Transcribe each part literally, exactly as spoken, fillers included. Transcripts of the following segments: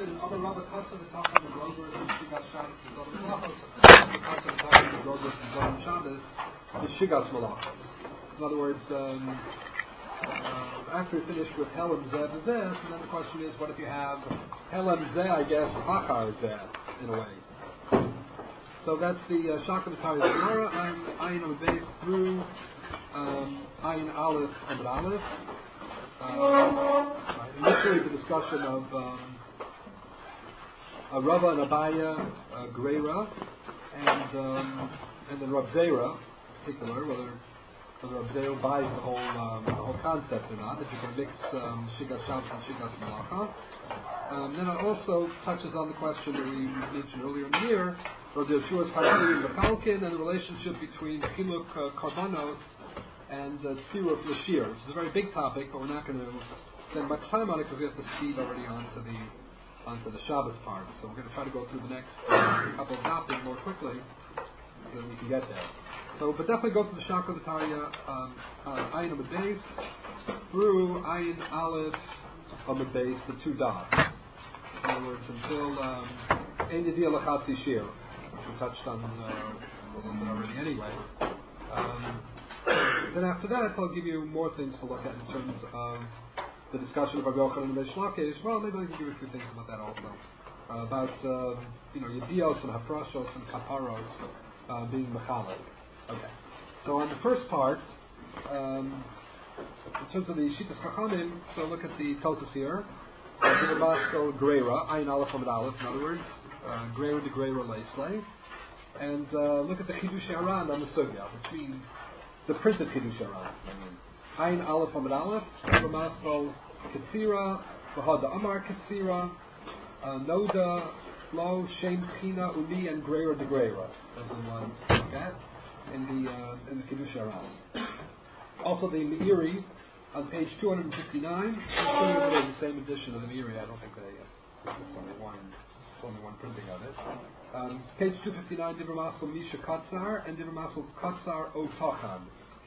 said in other Rabba Kasser the Tachon the Grover and Shigas Shabbos the Zolom Malachos, the Kasser the Tachon the Grover and Zolom Shabbos the Shigas Malachos. In other words, um, uh, after we finish with Helem Zeh and Zeh, so then the question is, what if you have Helem Zeh, I guess, Achar Zeh, in a way. So that's the uh, Shaka V'Tari Gemara, and Ayin on the base through um, Ayin Aleph and Aleph. Uh, initially the discussion of um, a Rava and Abaya, uh, Greira, and um, and then Rav Zera, in particular, whether whether Rav Zera buys the whole um, the whole concept or not, that you can mix um, Shigas Shabbos and Shigas Malacha. Um, then it also touches on the question that we mentioned earlier in the year, Rav Yeshua's Harari and Bechalkin, and the relationship between Chiluk uh, Karbanos and uh, Tziruf Lashir, which is a very big topic, but we're not going to spend much time on it because we have to speed already onto the onto the Shabbos part. So we're going to try to go through the next uh, couple of topics more quickly so that we can get there. So, but definitely go through the Shaka V'Tarya um, uh, Ayin on the base through Ayin Aleph on the base, the two dots. In other words, until um, Ein Yediyah L'Chatzi Shir, which we touched on uh, a little bit already anyway. Um, Then after that, I'll give you more things to look at in terms of the discussion of Rabbi Yochanan and Reish Lakish. Well, maybe I can give you a few things about that also. Uh, about, uh, you know, Yedios and Hafrashos and Kaparos uh, being Mechalek. Okay. So on the first part, um, in terms of the Shitas Chachamim, so look at the Tosas here. Divramasko Greira, Ayin Aleph Amid Aleph, in other words, uh, Greira de Greira Leisley. And uh, look at the Chidush Haran on the Sugya, which means the printed Kiddush Haran. Ayin Aleph Amid Aleph, Divramasko Ketzira, V'Hada Amar Ketzira, uh, Noda, Lo, Shem China, Umi, and Greira de Greira. Those are the ones to look at in the, uh, in the Kiddush Haran. Also the Meiri, on page two fifty-nine, it's the same edition of the Meiri. I don't think they, uh, it's only one, it's only one printing of it. Um, page two fifty-nine, Divramasko Misha Katzar, and Divramasko Katzar O Tachan.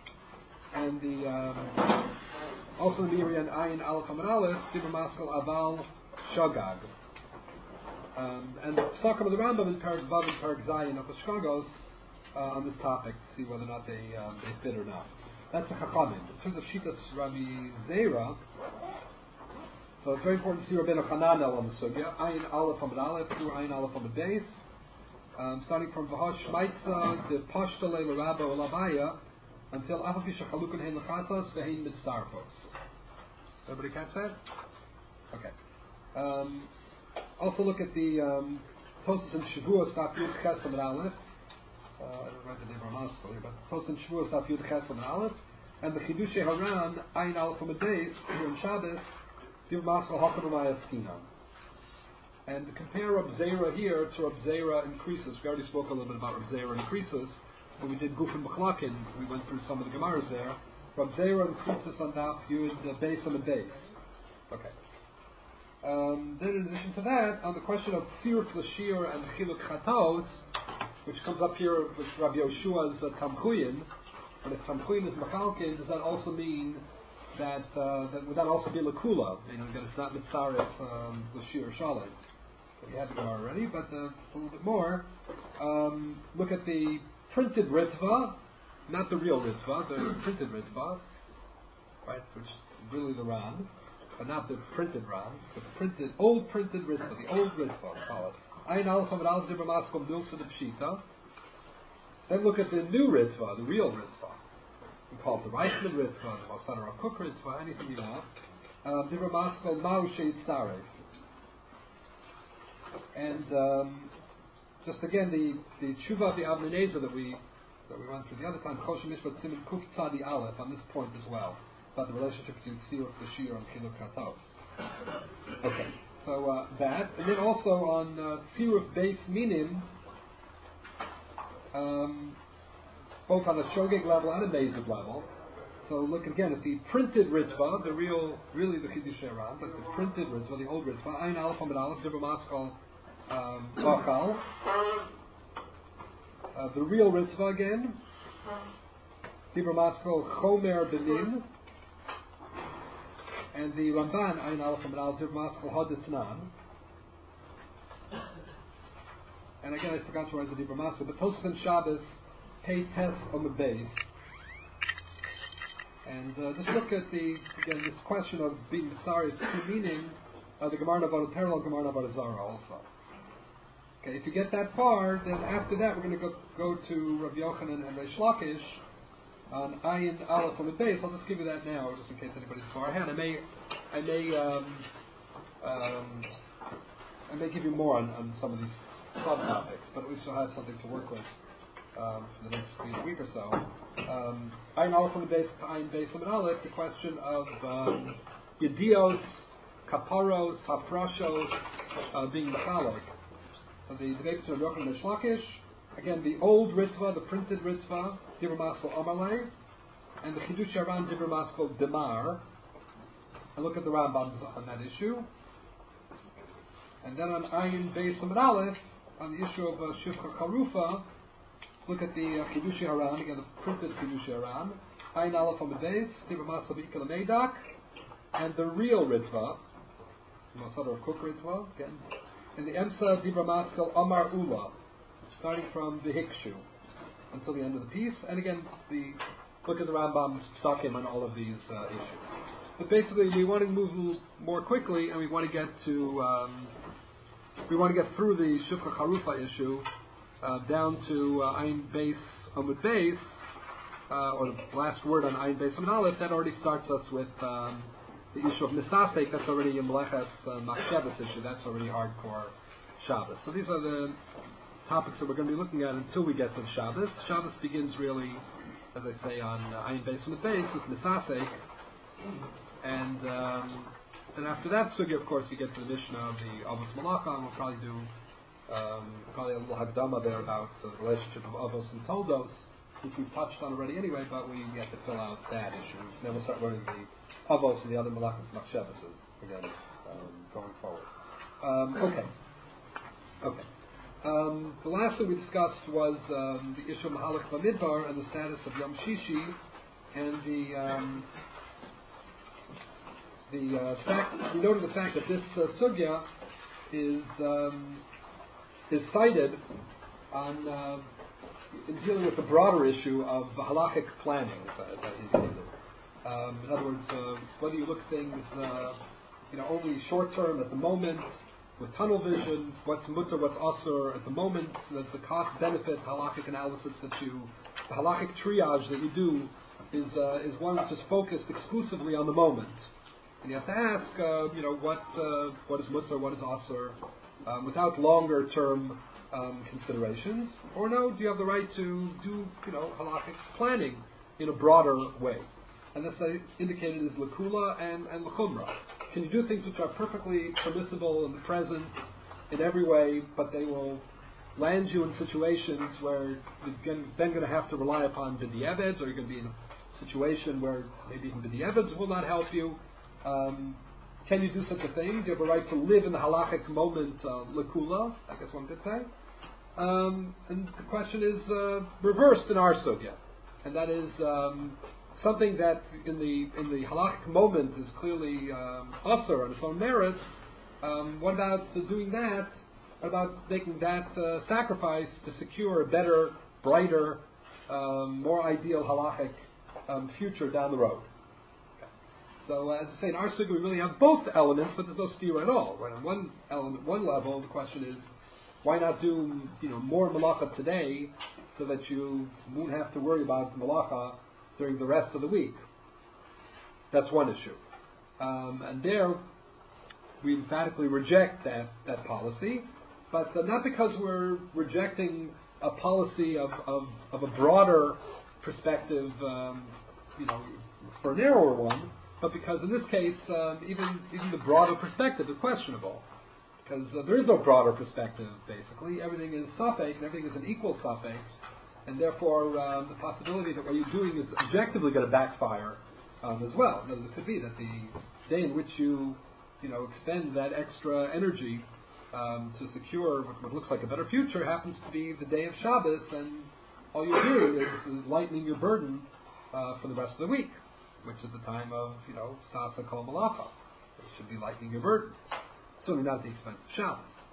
And the, um, also the Meiri and Ayin Aleph Amid Aleph, Divramasko Aval Shagag. Um, and the Psachim of the Rambam in Parak Vav and Parak Zayin of the Shkagos uh, on this topic to see whether or not they um, they fit or not. That's a Chachamim. In terms of Shitas Rabbi Zera, so it's very important to see Rabbeinu Hananel on the Sugya. Ayin Aleph Amid Aleph through Ayin Aleph Amid Beis, um, starting from Vahosh Shmaitza de Pashtale L'Rabba Olabaya until Afapisha Chalukun Hein Lechatos Ve'Hein Mitzdarfos. Everybody catch that? Okay. Um, also look at the um, Tosas and Shavuos Daf Yud Ches Amid Aleph. Uh, I didn't write the name of Moscow here, but Tos and Shavuos Daf Yud Ches Amid Aleph, and the Chidushei Haran Ayin Aleph Amid Beis here in Shabbos, Div Maskel Hakam Umay Askina. And compare Rab Zera here to Rab Zera in Krisus. We already spoke a little bit about Rab Zera in Krisus. When we did Gufin B'chlakin, we went through some of the Gemaras there. Rab Zera in Krisus on Daf Yud Beis Amid Beis. Okay. Um, then in addition to that, on the question of Tziruf Lashir and Chiluk Chatos, which comes up here with Rabbi Yeshua's uh, Tamchuyin, and if Tamchuyin is Machalkin, does that also mean that, uh, that would that also be Lakula, meaning that it's not Mitzaref um, Lashir Shalom? We had the Gemara already, but uh, just a little bit more. Um, look at the printed Ritva, not the real Ritva, the printed Ritva, right, which is really the Ran, but not the printed Ran, but the printed, old printed Ritva, the old Ritva, we call it. Ayin Aleph Amid Aleph Divramasko Milsa de Pshita. Then look at the new Ritva, the real Ritva. We call it the Reichman Ritva, the Masana Rav Kook Ritva, anything you want. Divramasko Mao Sheit Staref. And um, just again, the, the Tshuva of the Avnei Nezer that we that we went through the other time, Choshen Mishpat Siman Kuf Tzadi Aleph, on this point as well, about the relationship between Tziruf Lashir and Chiluk Chatos. Okay. So uh, that, and then also on uh, Tziruf Beis Minim, um, both on a Shogeg level and a Mezid level. So look again at the printed Ritva, the real, really the Chiddush Haran, but the printed Ritva, the old Ritva, Ayin Aleph Amid Aleph, Dibur Maskal Bachal. Uh, the real Ritva again, Dibur Maskal Chomer Benin. And the Ramban, Ayin Aleph Amid Aleph, Dibur Maskal Haditznan. and again I forgot to write the Dibra Maskal, but Tosfos and Shabbos pay Tes on the base. And uh, just look at the, again, this question of being sorry, true meaning, uh, the Gemara Avodah parallel Gemara Avodah Zarah also. Okay, if you get that far, then after that we're going to go, go to Rabbi Yochanan and Reish Lakish on Ayin Aleph on the base. I'll just give you that now, just in case anybody's far ahead. I may, I may, um, um, I may give you more on, on some of these subtopics, but at least you'll have something to work with um, for the next week or so. Um, Ayin Aleph on the base to Ayin Beis Amud Aleph, the question of um, Yedios, Kaparos, Hafrashos, uh, being Mechalek. So the debate between Rabbi Yochanan and Reish Lakish, again the old Ritva, the printed Ritva, Dibra Maskal Amalei, and the Chidush Haran Dibra Maskal Demar, and look at the Rambams on that issue. And then on Ayin Beis Amud Aleph, on the issue of uh, Shifcha Charufa, look at the uh, Chidush Haran, again the printed Chidush Haran, Ayin Aleph on the base, Dibra Maskal Be'ikal Meidak, and the real Ritva, Masada of Cook Ritva, again, and the Emsa Dibra Maskal Amar Ula, starting from the Hikshu until the end of the piece. And again, the look at the Rambam's psakim on all of these uh, issues. But basically, we want to move a little more quickly, and we want to get to um, we want to get through the Shifcha Charufa issue uh, down to uh, Ayin Beis Amud Beis, uh, or the last word on Ayin Beis Amud Aleph. That already starts us with um, the issue of Nisasek. That's already a Meleches uh, Machshavas issue. That's already hardcore Shabbos. So these are the topics that we're going to be looking at until we get to the Shabbos. Shabbos begins really, as I say, on uh, Ayin Beis Amud Beis with Nisasek. And um, then after that sugya, of course, you get to the Mishnah of the Avos Malacha, and we'll probably do um, probably a little Hagdama there about uh, the relationship of Avos and Toldos, which we've touched on already anyway, but we have to fill out that issue. Then we'll start learning the Avos and the other Malachas Machshavas again um, going forward. Um, okay. Okay. Um, the last thing we discussed was um, the issue of Mahalach Bamidbar and the status of Yom Shishi, and the um, the uh, fact we noted the fact that this uh, sugya is um, is cited on uh, in dealing with the broader issue of halachic planning, as I indicated. Um, in other words, uh, whether you look things uh, you know only short term at the moment, with tunnel vision, what's mutter, what's asur at the moment, so that's the cost benefit halachic analysis that you, the halachic triage that you do is uh, is one which is focused exclusively on the moment. And you have to ask, uh, you know, what uh, what is mutter, what is asur, um, without longer term um, considerations. Or no, do you have the right to do, you know, halachic planning in a broader way? And this I indicated is lakula and, and lachumra. Can you do things which are perfectly permissible in the present in every way, but they will land you in situations where you're then going to have to rely upon b'di'eveds, or you're going to be in a situation where maybe even b'di'eveds will not help you. Um, can you do such a thing? Do you have a right to live in the halachic moment, uh, lakula, I guess one could say? Um, and the question is uh, reversed in our sugya, and that is um, something that in the in the halachic moment is clearly um, asur on its own merits. Um, what about uh, doing that? What about making that uh, sacrifice to secure a better, brighter, um, more ideal halachic um, future down the road? Okay. So, uh, as I say, in our sugya we really have both elements, but there's no stira at all. Right? On one element, one level, the question is, why not do you know more malacha today, so that you won't have to worry about malacha during the rest of the week? That's one issue. Um, and there, we emphatically reject that, that policy, but uh, not because we're rejecting a policy of, of, of a broader perspective, um, you know, for a narrower one, but because in this case, um, even, even the broader perspective is questionable. Because uh, there is no broader perspective, basically. Everything is safek, and everything is an equal safek. And therefore, um, the possibility that what you're doing is objectively going to backfire um, as well. In other words, it could be that the day in which you, you know, expend that extra energy um, to secure what, what looks like a better future happens to be the day of Shabbos, and all you're doing is lightening your burden uh, for the rest of the week, which is the time of, you know, Sasa Kol Malacha. It should be lightening your burden. Certainly not at the expense of Shabbos.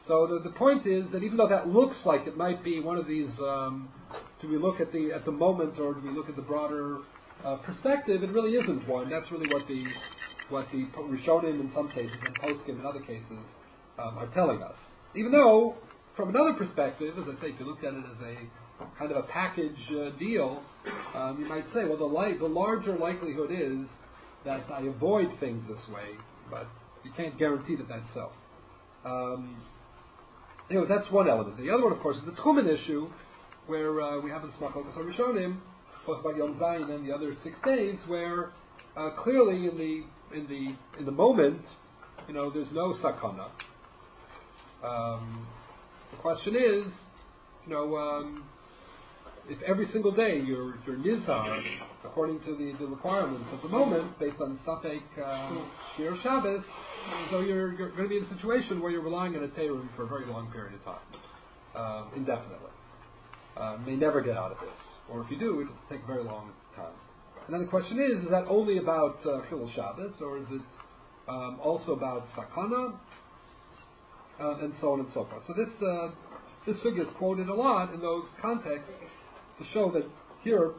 So the, the point is that even though that looks like it might be one of these, um, do we look at the at the moment or do we look at the broader uh, perspective? It really isn't one. That's really what the what the Rishonim in some cases and Poskim in other cases um, are telling us. Even though, from another perspective, as I say, if you looked at it as a kind of a package uh, deal, um, you might say, well, the li- the larger likelihood is that I avoid things this way, but you can't guarantee that that's so. Um, anyways, that's one element. The other one, of course, is the Tchumen issue, where uh, we have in Smachlokas HaRishonim, both about Yom Zayin and the other six days, where uh, clearly in the in the in the moment, you know, there's no sakana. Um, the question is, you know, um, if every single day you're you're nizhar according to the, the requirements at the moment, based on Safek Shmir um, Shabbos, so you're you're going to be in a situation where you're relying on a Teirim for a very long period of time, um, indefinitely. Uh, may never get out of this, or if you do, it'll take a very long time. And then the question is: is that only about uh, Chilul Shabbos, or is it um, also about Sakana, uh, and so on and so forth? So this uh, this sugya is quoted a lot in those contexts to show that here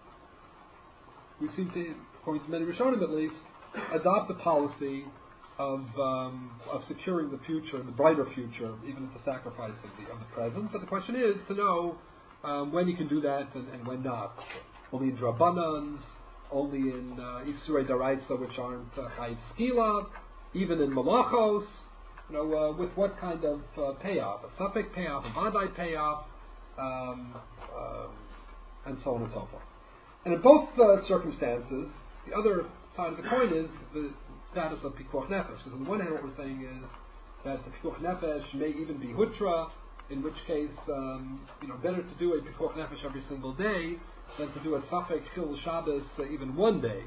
we seem to, according to many Rishonim at least, adopt the policy of um, of securing the future, the brighter future, even at the sacrifice of the of the present. But the question is to know um, when you can do that and, and when not. Only in Drabanans, only in uh, Isurei Daraisa, which aren't uh, Chayiv Skila, even in Malachos, you know, uh, with what kind of uh, payoff, a Safek payoff, a Vadai payoff, um, um, and so on and so forth. And in both uh, circumstances, the other side of the coin is the status of Pikuach Nefesh. Because on the one hand, what we're saying is that the Pikuach Nefesh may even be Hutra, in which case, um, you know, better to do a Pikuach Nefesh every single day than to do a Safek Chilul Shabbos uh, even one day.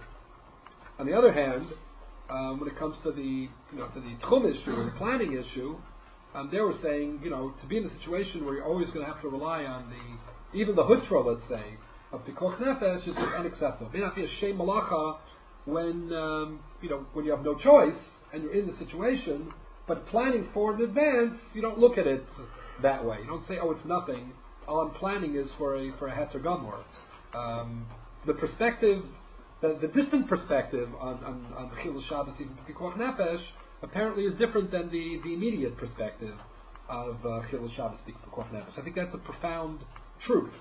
On the other hand, um, when it comes to the, you know, to the Tchum issue or the planning issue, um, they were saying, you know, to be in a situation where you're always going to have to rely on the, even the Hutra, let's say, of Pikuach Nefesh is just unacceptable. It may not be a Shem Malacha when, um, you know, when you have no choice and you're in the situation, but planning for it in advance, you don't look at it that way. You don't say, oh, it's nothing. All I'm planning is for a for a Heter Gomor. Um, the perspective, the, the distant perspective on on, on the Chilul Shabbos, even Pikuach Nefesh, apparently is different than the, the immediate perspective of uh, Chilul Shabbos, Pikuach Nefesh. I think that's a profound truth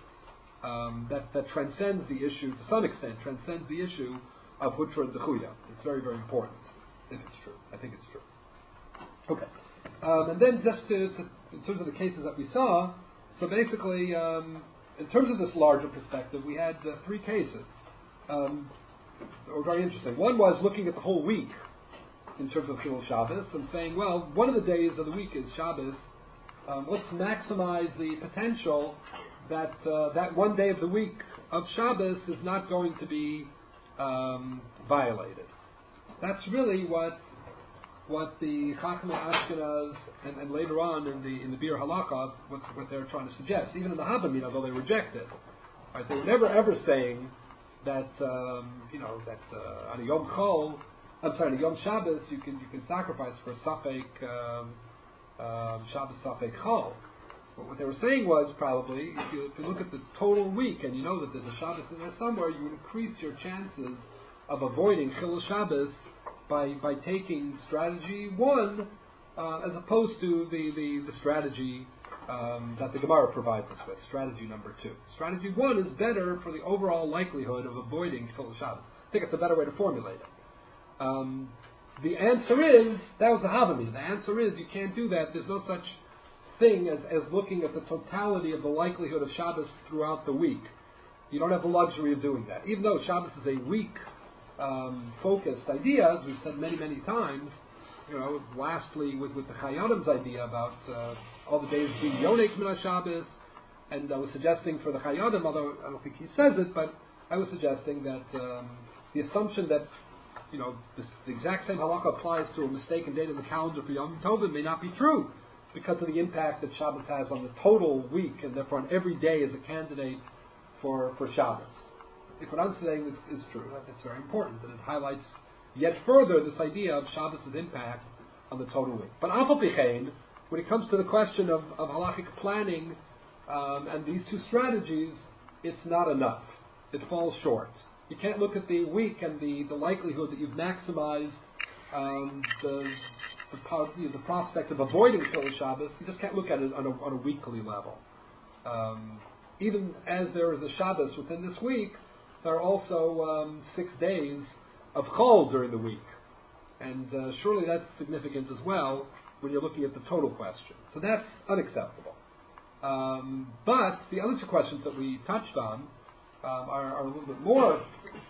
um, that that transcends the issue to some extent, transcends the issue of Hutra and Dechuya. It's very, very important if it's true. I think it's true. Okay, um, and then just to, to in terms of the cases that we saw, so basically. Um, In terms of this larger perspective, we had uh, three cases um, that were very interesting. One was looking at the whole week in terms of Chilul Shabbos and saying, well, one of the days of the week is Shabbos. Um, let's maximize the potential that uh, that one day of the week of Shabbos is not going to be um, violated. That's really what what the Chachmei Ashkenaz and, and later on in the in the Bir Halacha, what, what they're trying to suggest. Even in the Habamid, although they reject it, right? They were never ever saying that um, you know that uh, on a Yom Chol, I'm sorry, on a Yom Shabbos you can you can sacrifice for a Safek um, um, Shabbos Safek Chol. But what they were saying was probably if you, if you look at the total week and you know that there's a Shabbos in there somewhere, you increase your chances of avoiding Chilul Shabbos by by taking strategy one uh, as opposed to the, the, the strategy um, that the Gemara provides us with, strategy number two. Strategy one is better for the overall likelihood of avoiding Chilul Shabbos. I think it's a better way to formulate it. Um, the answer is, that was the Havamid, the answer is you can't do that. There's no such thing as, as looking at the totality of the likelihood of Shabbos throughout the week. You don't have the luxury of doing that. Even though Shabbos is a week Um, focused idea, as we've said many, many times, you know, lastly with, with the Chayadim's idea about uh, all the days being Yonek Min HaShabbos, and I was suggesting for the Chayadim, although I don't think he says it, but I was suggesting that um, the assumption that, you know, this, the exact same halacha applies to a mistaken date in the calendar for Yom Tovim may not be true, because of the impact that Shabbos has on the total week, and therefore on every day is a candidate for, for Shabbos. If what I'm saying is, is true, it's very important, and it highlights yet further this idea of Shabbos' impact on the total week. But Afal Pichein, when it comes to the question of, of halachic planning um, and these two strategies, it's not enough. It falls short. You can't look at the week and the, the likelihood that you've maximized um, the, the, you know, the prospect of avoiding Chilul Shabbos. You just can't look at it on a, on a weekly level. Um, even as there is a Shabbos within this week, there are also um, six days of Chol during the week. And uh, surely that's significant as well when you're looking at the total question. So that's unacceptable. Um, but the other two questions that we touched on um, are, are a little bit more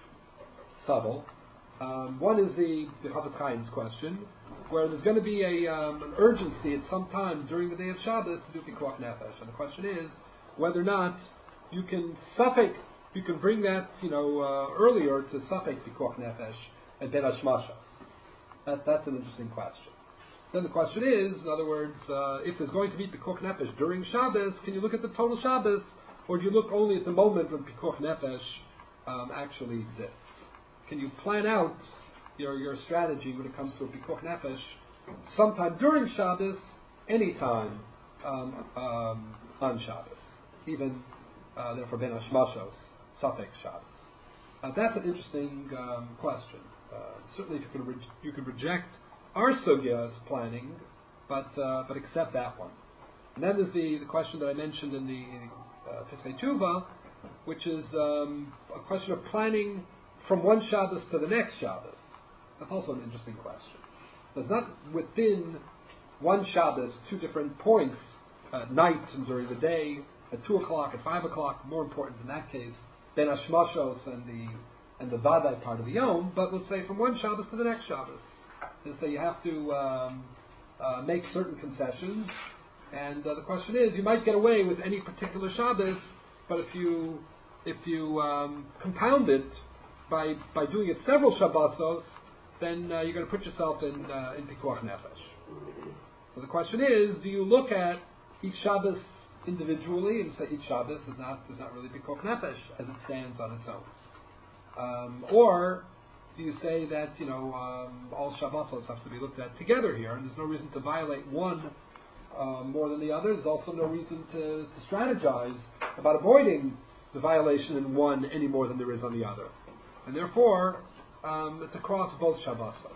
subtle. Um, one is the, the Chafetz Chaim's question, where there's going to be a, um, an urgency at some time during the day of Shabbos to do Pikuach Nefesh. And the question is whether or not you can suffix, you can bring that, you know, uh, earlier to suffix Pikuach Nefesh and Ben Hashmashas. That, that's an interesting question. Then the question is, in other words, uh, if there's going to be Pikuach Nefesh during Shabbos, can you look at the total Shabbos, or do you look only at the moment when Pikuach Nefesh um, actually exists? Can you plan out your your strategy when it comes to a Pikuach Nefesh sometime during Shabbos, anytime um, um, on Shabbos, even uh, therefore Ben Hashmashos, suffix Shabbos? Uh, that's an interesting um, question. Uh, certainly, if you can re- you can reject our sugya's planning, but uh, but accept that one. And then there's the, the question that I mentioned in the uh, Pesach Tshuva, which is um, a question of planning from one Shabbos to the next Shabbos. That's also an interesting question. There's not within one Shabbos two different points at night and during the day, at two o'clock, at five o'clock. More important in that case, Ben Hashmashos and the and the Vadai part of the Yom, but let's say from one Shabbos to the next Shabbos. Let's say you have to um, uh, make certain concessions, and uh, the question is, you might get away with any particular Shabbos, but if you if you um, compound it by by doing it several Shabbosos, then uh, you're going to put yourself in uh, in Pikuach Nefesh. So the question is, do you look at each Shabbos individually and say each Shabbos is not is not really Pikuach Nefesh as it stands on its own? Um, or do you say that, you know, um, all Shabbosos have to be looked at together here, and there's no reason to violate one uh, more than the other? There's also no reason to, to strategize about avoiding the violation in one any more than there is on the other. And therefore, um, it's across both Shabbosos.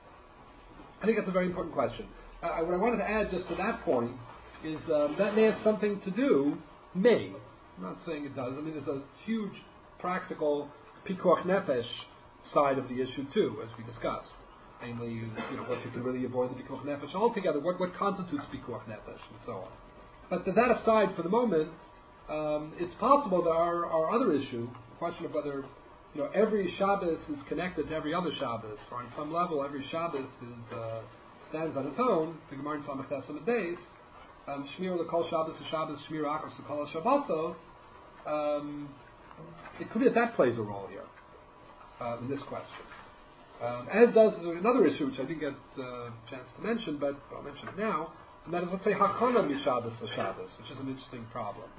I think that's a very important question. Uh, what I wanted to add just to that point is um, that may have something to do, may, I'm not saying it does, I mean there's a huge practical Pikuach Nefesh side of the issue too, as we discussed. Namely, you, you know, what you can really avoid the Pikuach Nefesh altogether, what, what constitutes Pikuach Nefesh, and so on. But to that aside for the moment, um, it's possible that our, our other issue, the question of whether, you know, every Shabbos is connected to every other Shabbos, or on some level every Shabbos is uh, stands on its own, the Gemara in Samach Tes Amud Beis, um, Shmir L'Kol Shabbos Shabbos, Shmir Achos L'Kol Shabbosos, um, it could be that that plays a role here. Uh, in this question. Um, as does another issue, which I didn't get uh, a chance to mention, but I'll mention it now, and that is, let's say, Hachana Mishabbos to Shabbos, which is an interesting problem.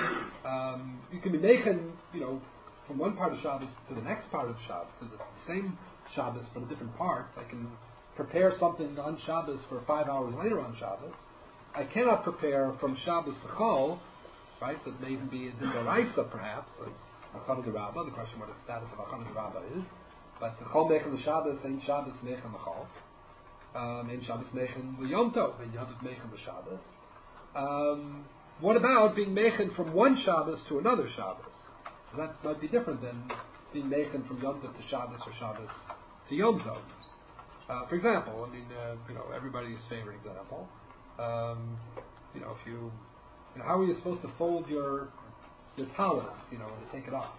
Um, you can be making, you know, from one part of Shabbos to the next part of Shabbos, to the same Shabbos, but a different part. I can prepare something on Shabbos for five hours later on Shabbos. I cannot prepare from Shabbos to Chol, right, that may even be a Dindoraisa, perhaps. That's Achana D'Rabba, the question what the status of Achana D'Rabba is. But Chol Mechem L'Shabbos, Ein Shabbos Mechem L'Chol. Um, Ein Shabbos Mechem L'Yom Tov, Ein Yom Tov Mechem L'Shabbos. Um, what about being Mechem from one Shabbos to another Shabbos? That might be different than being Mechem from Yom Tov to Shabbos or Shabbos to Yom Tov. Uh, for example, I mean, uh, you know, everybody's favorite example. Um, you know, if you, you know, how are you supposed to fold your your talis, you know, when you take it off?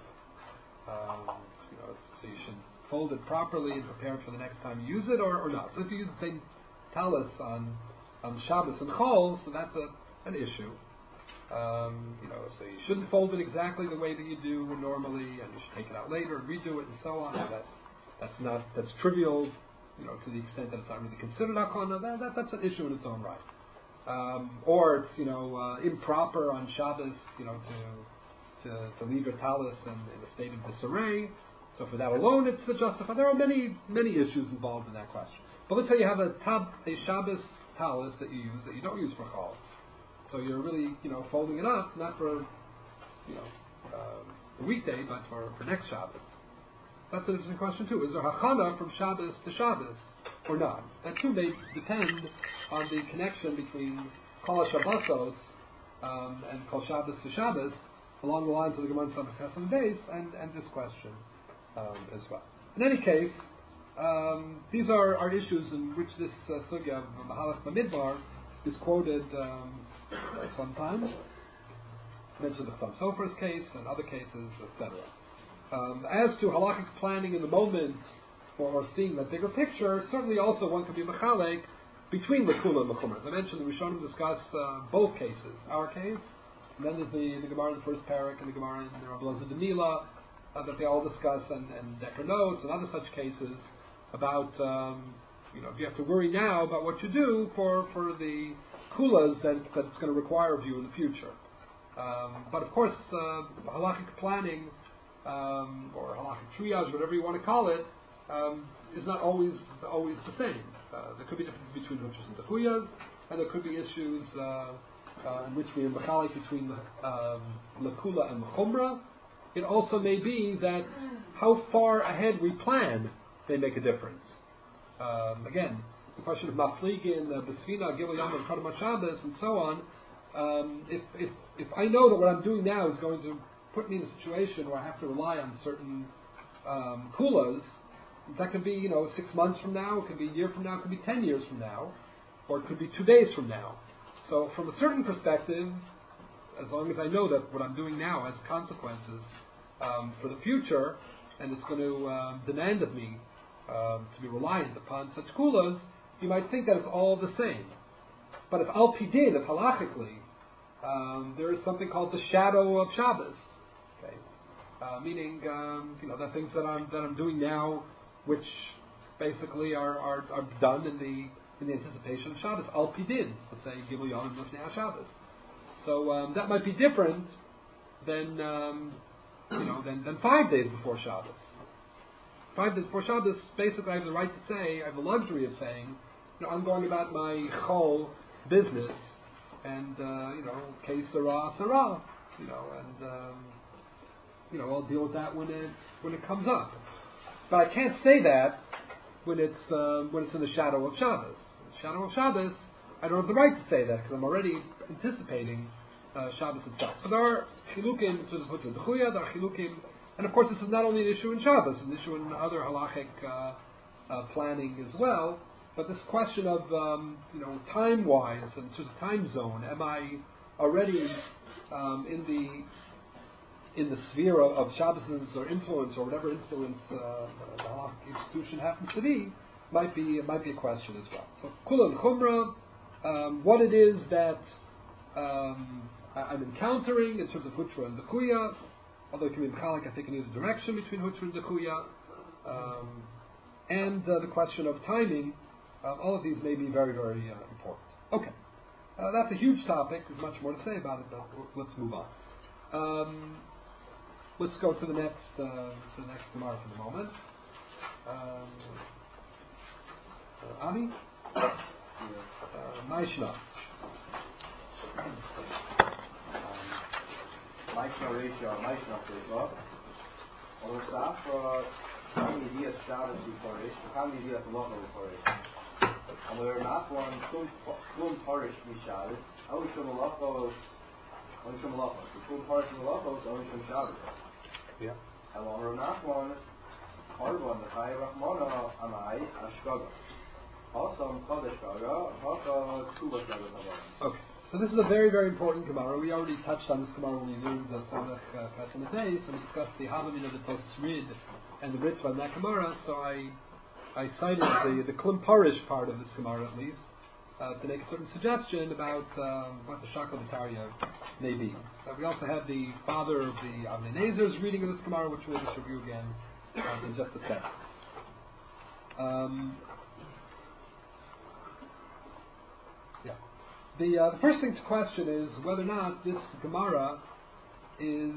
Um, you know, so you should fold it properly and prepare it for the next time you use it, or, or not. So if you use the same talis on on Shabbos and Chol, so that's a an issue. Um, you know, so you shouldn't fold it exactly the way that you do normally, and you should take it out later and redo it and so on. That that's not that's trivial, you know, to the extent that it's not really considered Hakana. That, that that's an issue in its own right. Um, or it's, you know, uh, improper on Shabbos, you know, to to, to leave your talis in, in a state of disarray. So for that alone, it's justified. There are many, many issues involved in that question. But let's say you have a tab, a Shabbos talis that you use that you don't use for chol. So you're really, you know, folding it up, not for, you know, um, a weekday, but for, for next Shabbos. That's an interesting question too. Is there hachana from Shabbos to Shabbos or not? That too may depend on the connection between Kol HaShabbosos um, and Kol Shabbos to Shabbos, along the lines of the Gemara Samach Tesam Beis, and, and this question um, as well. In any case, um, these are, are issues in which this uh, sugya of Mahalach Bamidbar is quoted um, uh, sometimes. I mentioned the Chassam Sofer's case and other cases, et cetera. Um, as to halachic planning in the moment, or, or seeing that bigger picture, certainly also one could be mechalek between Lakula and Mechumra. As I mentioned, the Rishonim discuss uh, both cases. Our case, and then there's the, the Gemara in the first parak and the Gemara in the Rabbi Elazar Demila, uh, that they all discuss, and, and Decker notes and other such cases about, um, you know, do you have to worry now about what you do for, for the kulas that, that it's going to require of you in the future. Um, but of course, uh, halachic planning, um, or halachic triage, whatever you want to call it, um, is not always always the same. Uh, there could be differences between huchas and dechuyas, and there could be issues uh, uh, in which we are mechalik between um, lakula and mechumra. It also may be that how far ahead we plan may make a difference. Um, again, the question of mafligin, uh, besvina, gilul yom, and kadam Shabbos, and so on. Um, if, if if I know that what I'm doing now is going to put me in a situation where I have to rely on certain um, kulas, that could be, you know, six months from now, it could be a year from now, it could be ten years from now, or it could be two days from now. So from a certain perspective, as long as I know that what I'm doing now has consequences um, for the future, and it's going to um, demand of me um, to be reliant upon such kulas, you might think that it's all the same. But if al pidin, if halachically, um, there is something called the shadow of Shabbos, okay, uh, meaning um, you know the things that I'm that I'm doing now, which basically are, are, are done in the in the anticipation of Shabbos, al pidin, let's say gilul yom lifnei Shabbos. So um, that might be different than um, you know than, than five days before Shabbos. Five days before Shabbos, basically, I have the right to say, I have the luxury of saying, you know, I'm going about my chol business, and uh, you know, case sarah sarah, you know, and um, you know, I'll deal with that when it when it comes up. But I can't say that when it's uh, when it's in the shadow of Shabbos. In the shadow of Shabbos, I don't have the right to say that because I'm already anticipating uh, Shabbos itself. So there are chilukim to the Hutra Dechuya, there are chilukim, and of course this is not only an issue in Shabbos, it's an issue in other halachic uh, uh, planning as well. But this question of, um, you know, time-wise, and sort of time zone, am I already um, in the in the sphere of, of Shabbos' or influence, or whatever influence uh, the halachic institution happens to be, might be might be a question as well. So, kula and chumra, um, what it is that um, I, I'm encountering in terms of hutra and dechuya, although it can be mechalik, I think, in either direction between hutra and dechuya, um, and uh, the question of timing. Um, all of these may be very, very uh, important. Okay, uh, that's a huge topic. There's much more to say about it, but let's move on. Um, let's go to the next, uh, to the next Gemara for the moment. Um, uh, Ami, uh, Maishna. Maishna ratio, Maishna ratio. Or Safra, how many dias Shabbos before it? How many dias Locha before it? And we're not one Klum Parish Mishabbos, only Shum Malachos, only Shum Malachos. The Klum Parish Malachos, only Shum Shabbos. Yeah. And while we're not one, Harvan, the Chai Rachmana, Amai, Ashkaga. Also, Chodesh Gaga, Haka, Tuba Gaga. Okay, so this is a very, very important Gemara. We already touched on this Gemara when we learned the Samech Chesed Day, so we discussed the Havamina of the Tosas Rid and the Ritva in that Gemara, so I I cited the, the Klum Parish part of this Gemara at least, uh, to make a certain suggestion about um, what the Shakal B'Tarya may be. Uh, we also have the father of the Avnei Nezer's reading of this Gemara, which we'll just review again uh, in just a second. Um, yeah. The, uh, the first thing to question is whether or not this Gemara is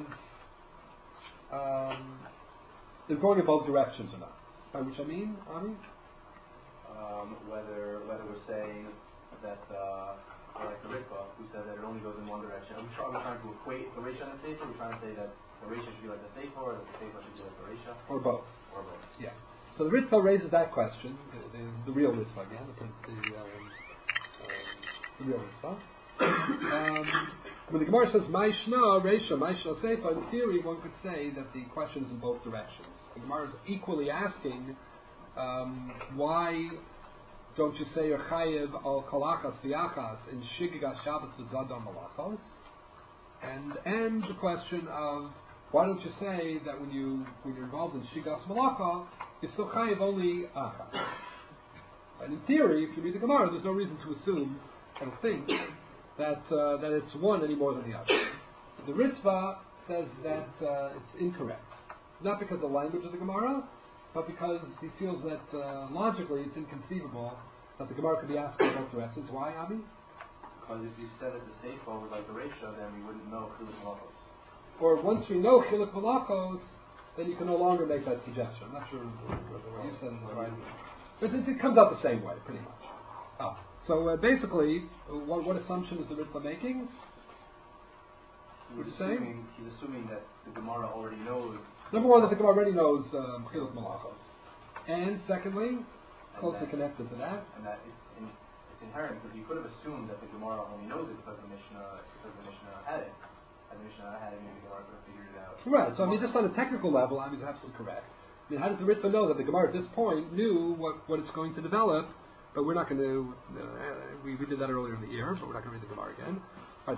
um, is going in both directions or not. By which I mean, Ami? Um, whether whether we're saying that, uh, like the Ritva, who said that it only goes in one direction. Are we, try, are we trying to equate the Reisha and the Sefer? Are we trying to say that the Reisha should be like the Sefer, or that the Sefer should be like the Reisha? Or both. Or both. Yeah. So the Ritva raises that question. It is the real Ritva again, the, the, um, um, the real Ritva. um, when the Gemara says Maishna, Reisha, Maishna, Sefer, in theory one could say that the question is in both directions. The Gemara is equally asking, um, why don't you say you're chayiv al kalachas v'yachas in shigigas Shabbos v'zadam malachos? And and the question of why don't you say that when you when you're involved in shigas malacha, you're still chayiv only achas? And in theory, if you read the Gemara, there's no reason to assume, I don't think, that uh, that it's one any more than the other. The Ritva says that uh, it's incorrect, not because of the language of the Gemara, but because he feels that uh, logically it's inconceivable that the Gemara could be asking in both directions. Why, Ami? Because if you said that the Sefer was like the Reisha, then we wouldn't know Chiluk Malachos. Or once we know Chiluk Malachos, then you can no longer make that suggestion. I'm not sure whether you said it right. But it, it comes out the same way, pretty much. Oh. So uh, basically, what, what assumption is the Ritva making? What He's you saying? assuming, he's assuming that the Gemara already knows. Number one, that the Gemara already knows um, Chiluk Malachos. And secondly, closely that, connected to that, and that it's in, it's inherent, because you could have assumed that the Gemara only knows it because the Mishnah because the Mishnah had it. Had the Mishnah had it, maybe the Gemara could have figured it out. right. So I mean, just on a technical level, I mean, he's absolutely correct. I mean, how does the Ritva know that the Gemara at this point knew what, what it's going to develop? But we're not going to. Uh, we, we did that earlier in the year, but we're not going to read the Gemara again. Right,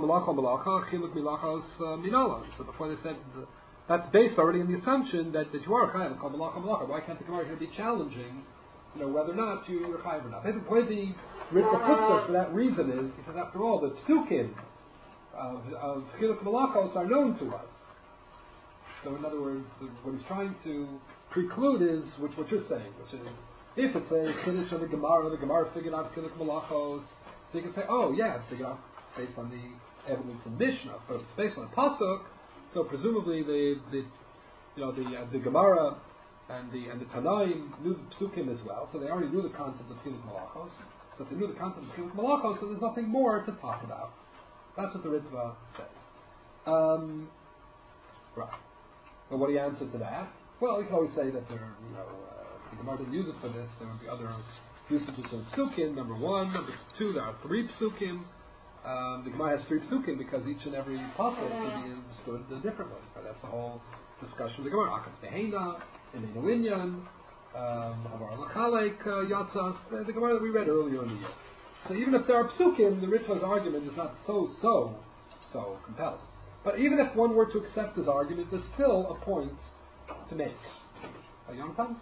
so before they said the, that's based already on the assumption that, that you are chayav kol malacha malacha. Why can't the Gemara here be challenging, you know, whether or not you are chayav or not? The way the Ritva puts us for that reason is, he says, after all, the psukim of, of chiluk malachos are known to us. So in other words, what he's trying to preclude is which what you're saying, which is if it's a chiddush of the Gemara, the Gemara figured out chiluk malachos, so you can say, oh yeah, figured out based on the evidence in Mishnah, but it's based on a pasuk. So presumably the, the you know the uh, the Gemara and the and the Tanaim knew the psukim as well, so they already knew the concept of chiluk malachos. So if they knew the concept of chiluk malachos, so there's nothing more to talk about. That's what the Ritva says. Um, right. Well, what do you answer to that? Well, you can always say that there, you know, uh, the Gemara didn't use it for this. There would be other usages of psukim. Number one, number two, there are three psukim. Um, the Gemara has three psukim because each and every pasuk can be understood uh, differently. Right? That's the whole discussion of the Gemara. Akas Tehena, Emeinu Inyan, Avar Lachalek Yatzas. The Gemara that we read earlier in the year. So even if there are psukim, the Ritva's argument is not so so so compelling. But even if one were to accept his argument, there's still a point to make. Uh, Yonatan?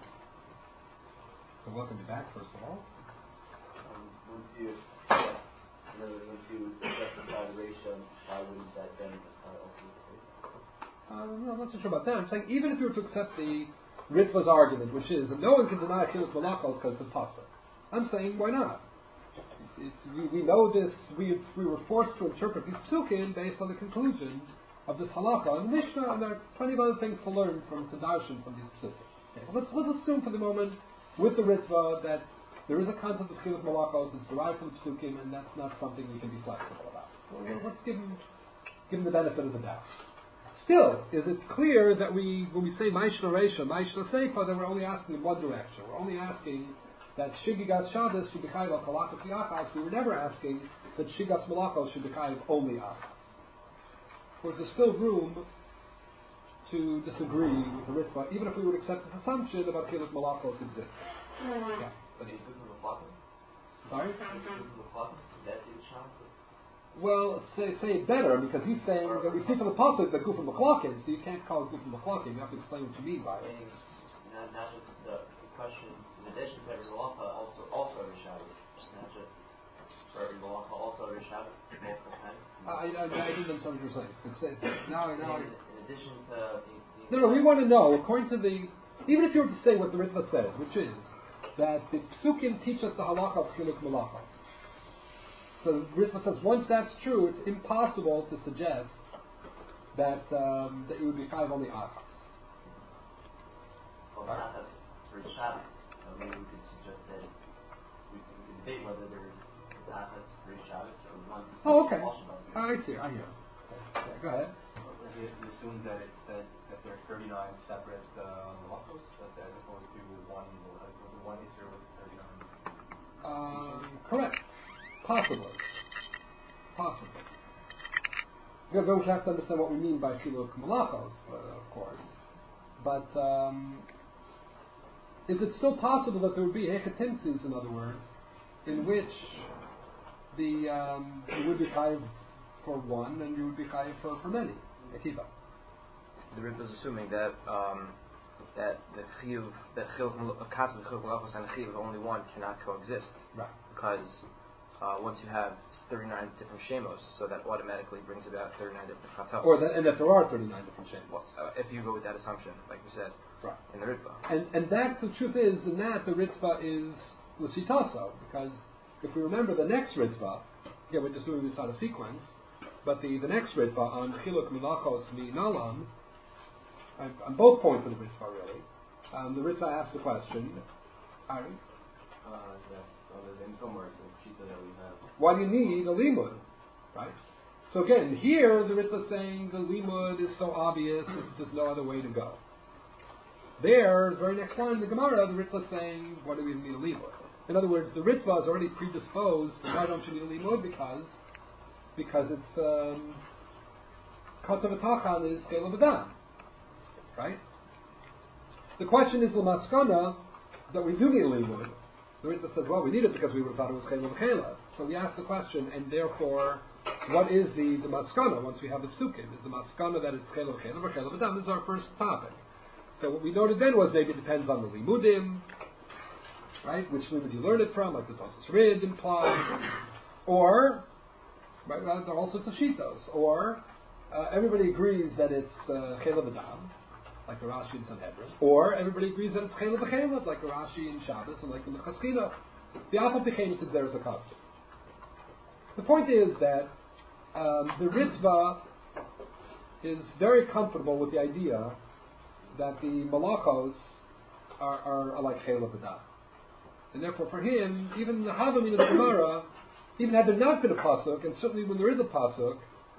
So welcome you back, first of all. Um, once you yeah, once you justify the ratio, why wouldn't that then uh, also be the Uh, no, I'm not so sure about that. I'm saying even if you were to accept the Ritva's argument, which is that no one can deny Chiluk Malachos because it's a pasuk, I'm saying why not? It's, it's, we, we know this. We we were forced to interpret these psukim based on the conclusion of this halacha and Mishnah, and there are plenty of other things to learn from Tadarshan from these psukim. Okay, well, let's let's assume for the moment with the Ritva that there is a concept of Chiluk Malachos, it's derived from the psukim, and that's not something we can be flexible about. Well, let's give him give him the benefit of the doubt. Still, is it clear that we, when we say Maishna Reisha, Maishna Seifa, that we're only asking in one direction? We're only asking that Shigigas Shabbos should be chayiv al Kalachas Yachas. We were never asking that Shigas Malachos should be chayiv only Achas. Of course, there's still room to disagree with the Ritva, even if we would accept this assumption about Chiluk Malachos existing. Yeah, but he, sorry? Is that the challenge? Well, say say it better, because he's saying that we see from the pasuk that Gufim Machlakin, so you can't call it Gufim Machlakin. You have to explain what you mean by it. Not, not just the, the question, in addition to every malacha, also also every Shabbos, not just for every malacha, also every Shabbos, multiple times. I, I, I didn't understand what you're saying. It's, it's, now, now, in, in addition to the, the no, no, we want to know, according to the, even if you were to say what the Ritva says, which is that the psukim teach us the halacha of Chiluk Malachos. So Ritva says, once that's true, it's impossible to suggest that um, that it would be five only achas. Well, right? Not for Shabbos, so maybe we could suggest that we, we could debate whether there's Zachas for each Shabbos or once. Oh, okay. all Shabbos. I see. I hear. Okay, go ahead. He, he assumes that it's that, that there are thirty-nine separate uh, malachos, that as opposed to one uh, one Isser with thirty-nine. Um, correct. Possibly. Possibly. Yeah, then we have to understand what we mean by Chiluk Malachos, uh, of course. But um, is it still possible that there would be hechetimtzis, in other words, in which the um, you would be chayiv for one and you would be chayiv for, for many? Akiva. The Ritva is assuming that um, that the chiyuv, that chiluk katzah, the chiluk malachos, and the chiyuv of only one cannot coexist. Right. Because uh, once you have thirty-nine different shemos, so that automatically brings about thirty-nine different chatos. Or that, and that there are thirty-nine different shemos. Well, uh, if you go with that assumption, like you said, right. in the Ritva. And and that, the truth is, in that, the Ritva is l'sitaso, because if we remember the next Ritva, yeah, we're just doing this out of sequence, but the, the next Ritva on Chiluk Malachos Mi Nalam, on, on both points of the Ritva, really, um, the Ritva asks the question, Ari, Uh, that's other than Tomer, the Shita that we have. why do you need a limud, right? So again, here the Ritva is saying the limud is so obvious, it's, there's no other way to go. There, the very next line in the Gemara, the Ritva is saying, why do we need a limud? In other words, the Ritva is already predisposed. Why don't you need a limud? Because, because it's um, Katav Tachan is Chela B'Dam, right? The question is l'maskana that we do need a limud. The Ritva says, well, we need it because we would have thought it was Chela B'Chela. So we ask the question, and therefore, what is the, the maskana once we have the psukim? Is the maskana that it's Chela B'Chela or Chela B'Dam? This is our first topic. So what we noted then was maybe it depends on the limudim, right? Which limud you learn it from, like the Tosas Rid implies, or right, well, there are all sorts of shitos, or uh, everybody agrees that it's uh, Chela B'Dam, like the Rashi in Sanhedrin, or everybody agrees that it's Chela B'Chela, like the Rashi in Shabbos and like the Mechaskina. The Alpha became its Xeris Akastim. The point is that um, the Ritva is very comfortable with the idea that the Malachos are, are, are like Chela B'Dam. And therefore for him, even the Havamin of the Gemara, even had there not been a Pasuk, and certainly when there is a Pasuk,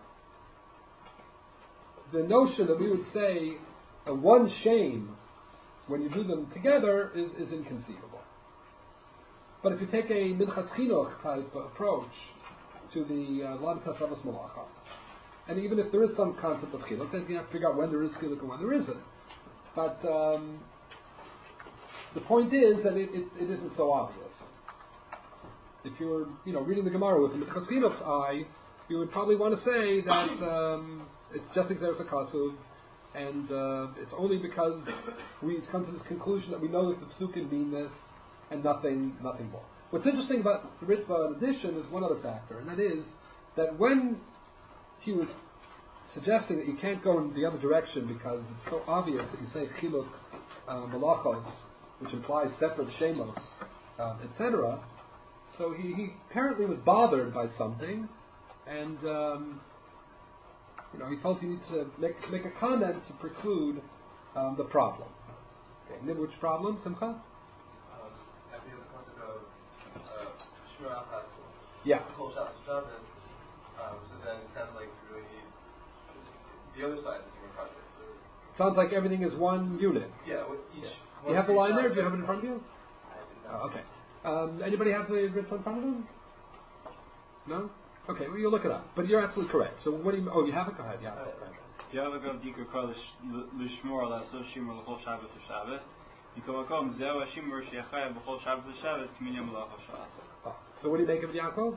the notion that we would say a one shame when you do them together is, is inconceivable. But if you take a Minchas Chinuch type approach to the Lamitas Avos Malacha, and even if there is some concept of Chinuch, then you have to figure out when there is Chinuch and when there isn't. But um, the point is that it, it, it isn't so obvious. If you were, you know, reading the Gemara with the Minchas Chinuch's eye, you would probably want to say that um, it's just Xeris Akasuv, and uh, it's only because we've come to this conclusion that we know that the Psukim mean this, and nothing, nothing more. What's interesting about the Ritva, in addition, is one other factor, and that is that when he was suggesting that you can't go in the other direction because it's so obvious that you say Chiluk uh, Malachos, which implies separate Shemos, uh, et cetera. So he, he apparently was bothered by something, and um, you know he felt he needed to make make a comment to preclude um, the problem. Okay, and then which problem, Simcha? Um, I think the concept of Shmir Achas, Yeah. Kol Shabbos Shabbos. Um, so then it sounds like you really need the other side of the same project. Sounds like everything is one unit. Yeah, with each. Yeah. You have the each line there? side. Do you have it in front of you? I did Oh, not. okay. Um, anybody have the Ritva in front of them? No? Okay, well, you look it up. But you're absolutely correct. So what do you... Oh, you have it? Go ahead. Yeah. Go ahead. לשמור לעשות שימור לכל שבת ושבת מכל מקום זהו השימור שיחייב בכל שבת ושבת כמניין מלאכה שעשה. Oh, so what do you make of Yaakov?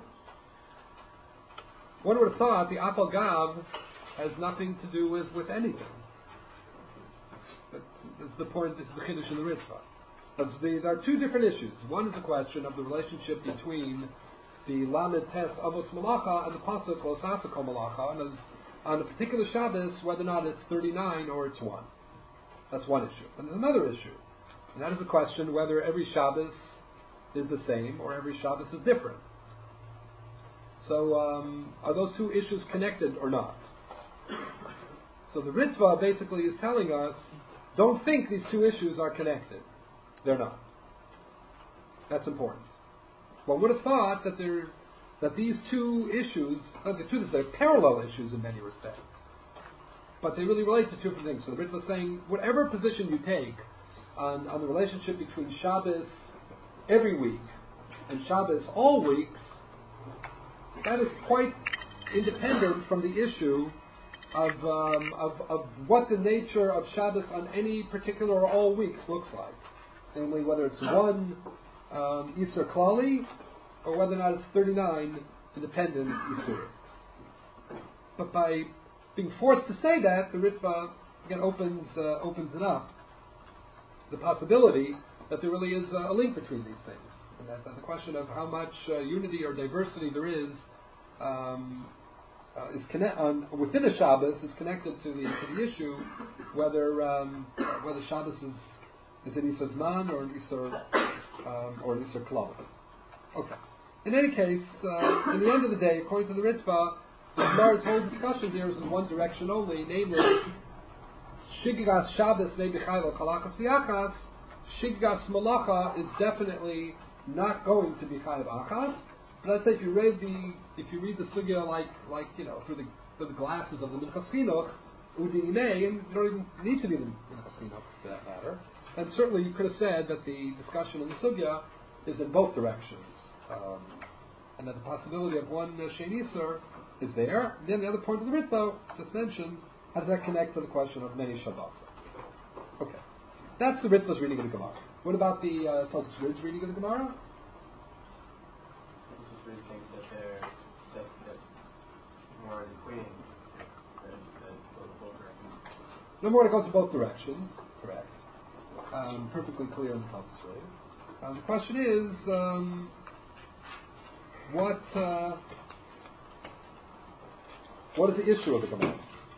One would have thought the Apal Gav has nothing to do with, with anything. But that's the point, this is the Chiddush in the Ritva. That's the, there are two different issues. One is a question of the relationship between the Lamed Tes Avos Malacha and the Pasuk Lo Sasako Malacha, and as, on a particular Shabbos, whether or not it's thirty-nine or it's one. That's one issue. And there's another issue, and that is the question whether every Shabbos is the same or every Shabbos is different. So, um, are those two issues connected or not? So the Ritva basically is telling us, don't think these two issues are connected. They're not. That's important. one would have thought that there, that these two issues, uh, the two they're parallel issues in many respects, but they really relate to two different things. So the Ritva is saying, whatever position you take on, on the relationship between Shabbos every week and Shabbos all weeks, that is quite independent from the issue of, um, of, of what the nature of Shabbos on any particular or all weeks looks like. Namely, whether it's one um, Isur Klali, or whether or not it's thirty-nine independent Isur. But by being forced to say that, the Ritva again opens uh, opens it up, the possibility that there really is a link between these things, and that, that the question of how much uh, unity or diversity there is um, uh, is connect on, within a Shabbos is connected to the to the issue whether um, whether Shabbos is is an Isur Zman or an Isur um, or an Isur Klal. Okay. In any case, uh, in the end of the day, according to the Ritva, the Gemara's whole discussion here is in one direction only, namely, Shiggas Shabbos nebichayv kalachas v'achas. Shiggas Malacha is definitely not going to be chayav achas. But I'd say if you read the if you read the sugya like like you know through the through the glasses of the Minchas Chinuch, Udinei, and you don't even need to be the Minchas Chinuch for that matter. And certainly you could have said that the discussion in the sugya is in both directions, um, and that the possibility of one uh, Shein Isur is there. And then the other point of the Ritva just mentioned, how does that connect to the question of many Shabbos? Okay, that's the Ritva's reading of the Gemara. What about the uh, Tosfos Rid's reading of the Gemara? Tosfos Rid thinks that they're that, that more equating that it's that both both directions. No more, it goes in both directions. Correct. Um, perfectly clear in the Tosfos Rid. Um, the question is, um, what uh, what is the issue of the Gemara?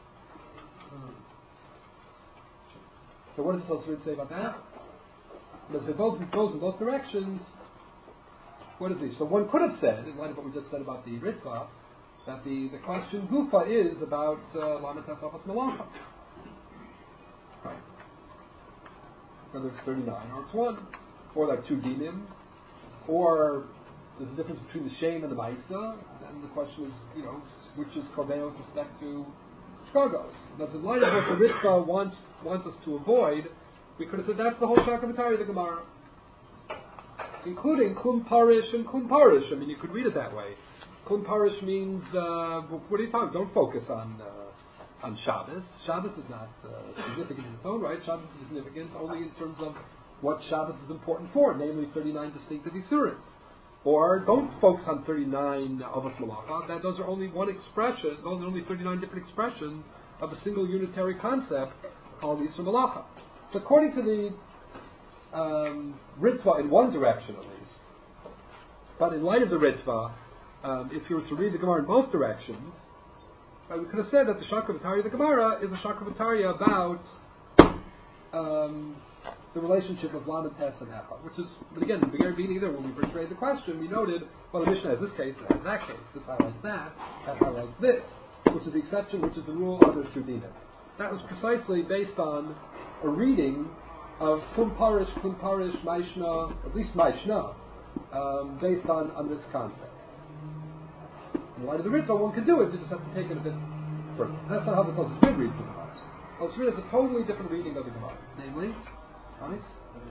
So what does the Tosfos Rid say about that? But if it both goes in both directions, what is he? So one could have said, in light of what we just said about the Ritva, that the, the question Gufa is about Lamed Tes Avos Malacha. Right. Whether it's thirty-nine or it's one, or like two dinim, or there's a difference between the Shem and the Maisa, and the question is, you know, which is Korban with respect to Shkagos. That's in light of what the Ritva wants wants us to avoid. We could have said that's the whole Shakavatari of the Gemara, including Klum Parish and Klum Parish. I mean, you could read it that way. Klum Parish means, uh, what are you talking? Don't focus on uh, on Shabbos. Shabbos is not uh, significant in its own right. Shabbos is significant only in terms of what Shabbos is important for, namely thirty-nine distinctive Isurim. Or don't focus on thirty-nine Avos Malacha. That those are only one expression. Those are only thirty-nine different expressions of a single unitary concept called Isur Malacha. So according to the um, Ritva in one direction at least, but in light of the Ritva, um, if you were to read the Gemara in both directions, uh, we could have said that the Shakavatari of the Gemara is a Shakavatari about um, the relationship of Lamed Tes and Echad, which is, but again, the beginning either when we portrayed the question, we noted, well, the Mishnah has this case, it has that case, this highlights that, that highlights this, which is the exception, which is the rule, others through Dina. That was precisely based on a reading of Klum Parish, Klum Parish, Maishna, at least Maishna, um, based on, on this concept. In light of the Ritva, one can do it, you just have to take it a bit further. That's not how the Tosfos Rid reads the Gemara. Tosfos Rid is a totally different reading of the Gemara. Namely, right?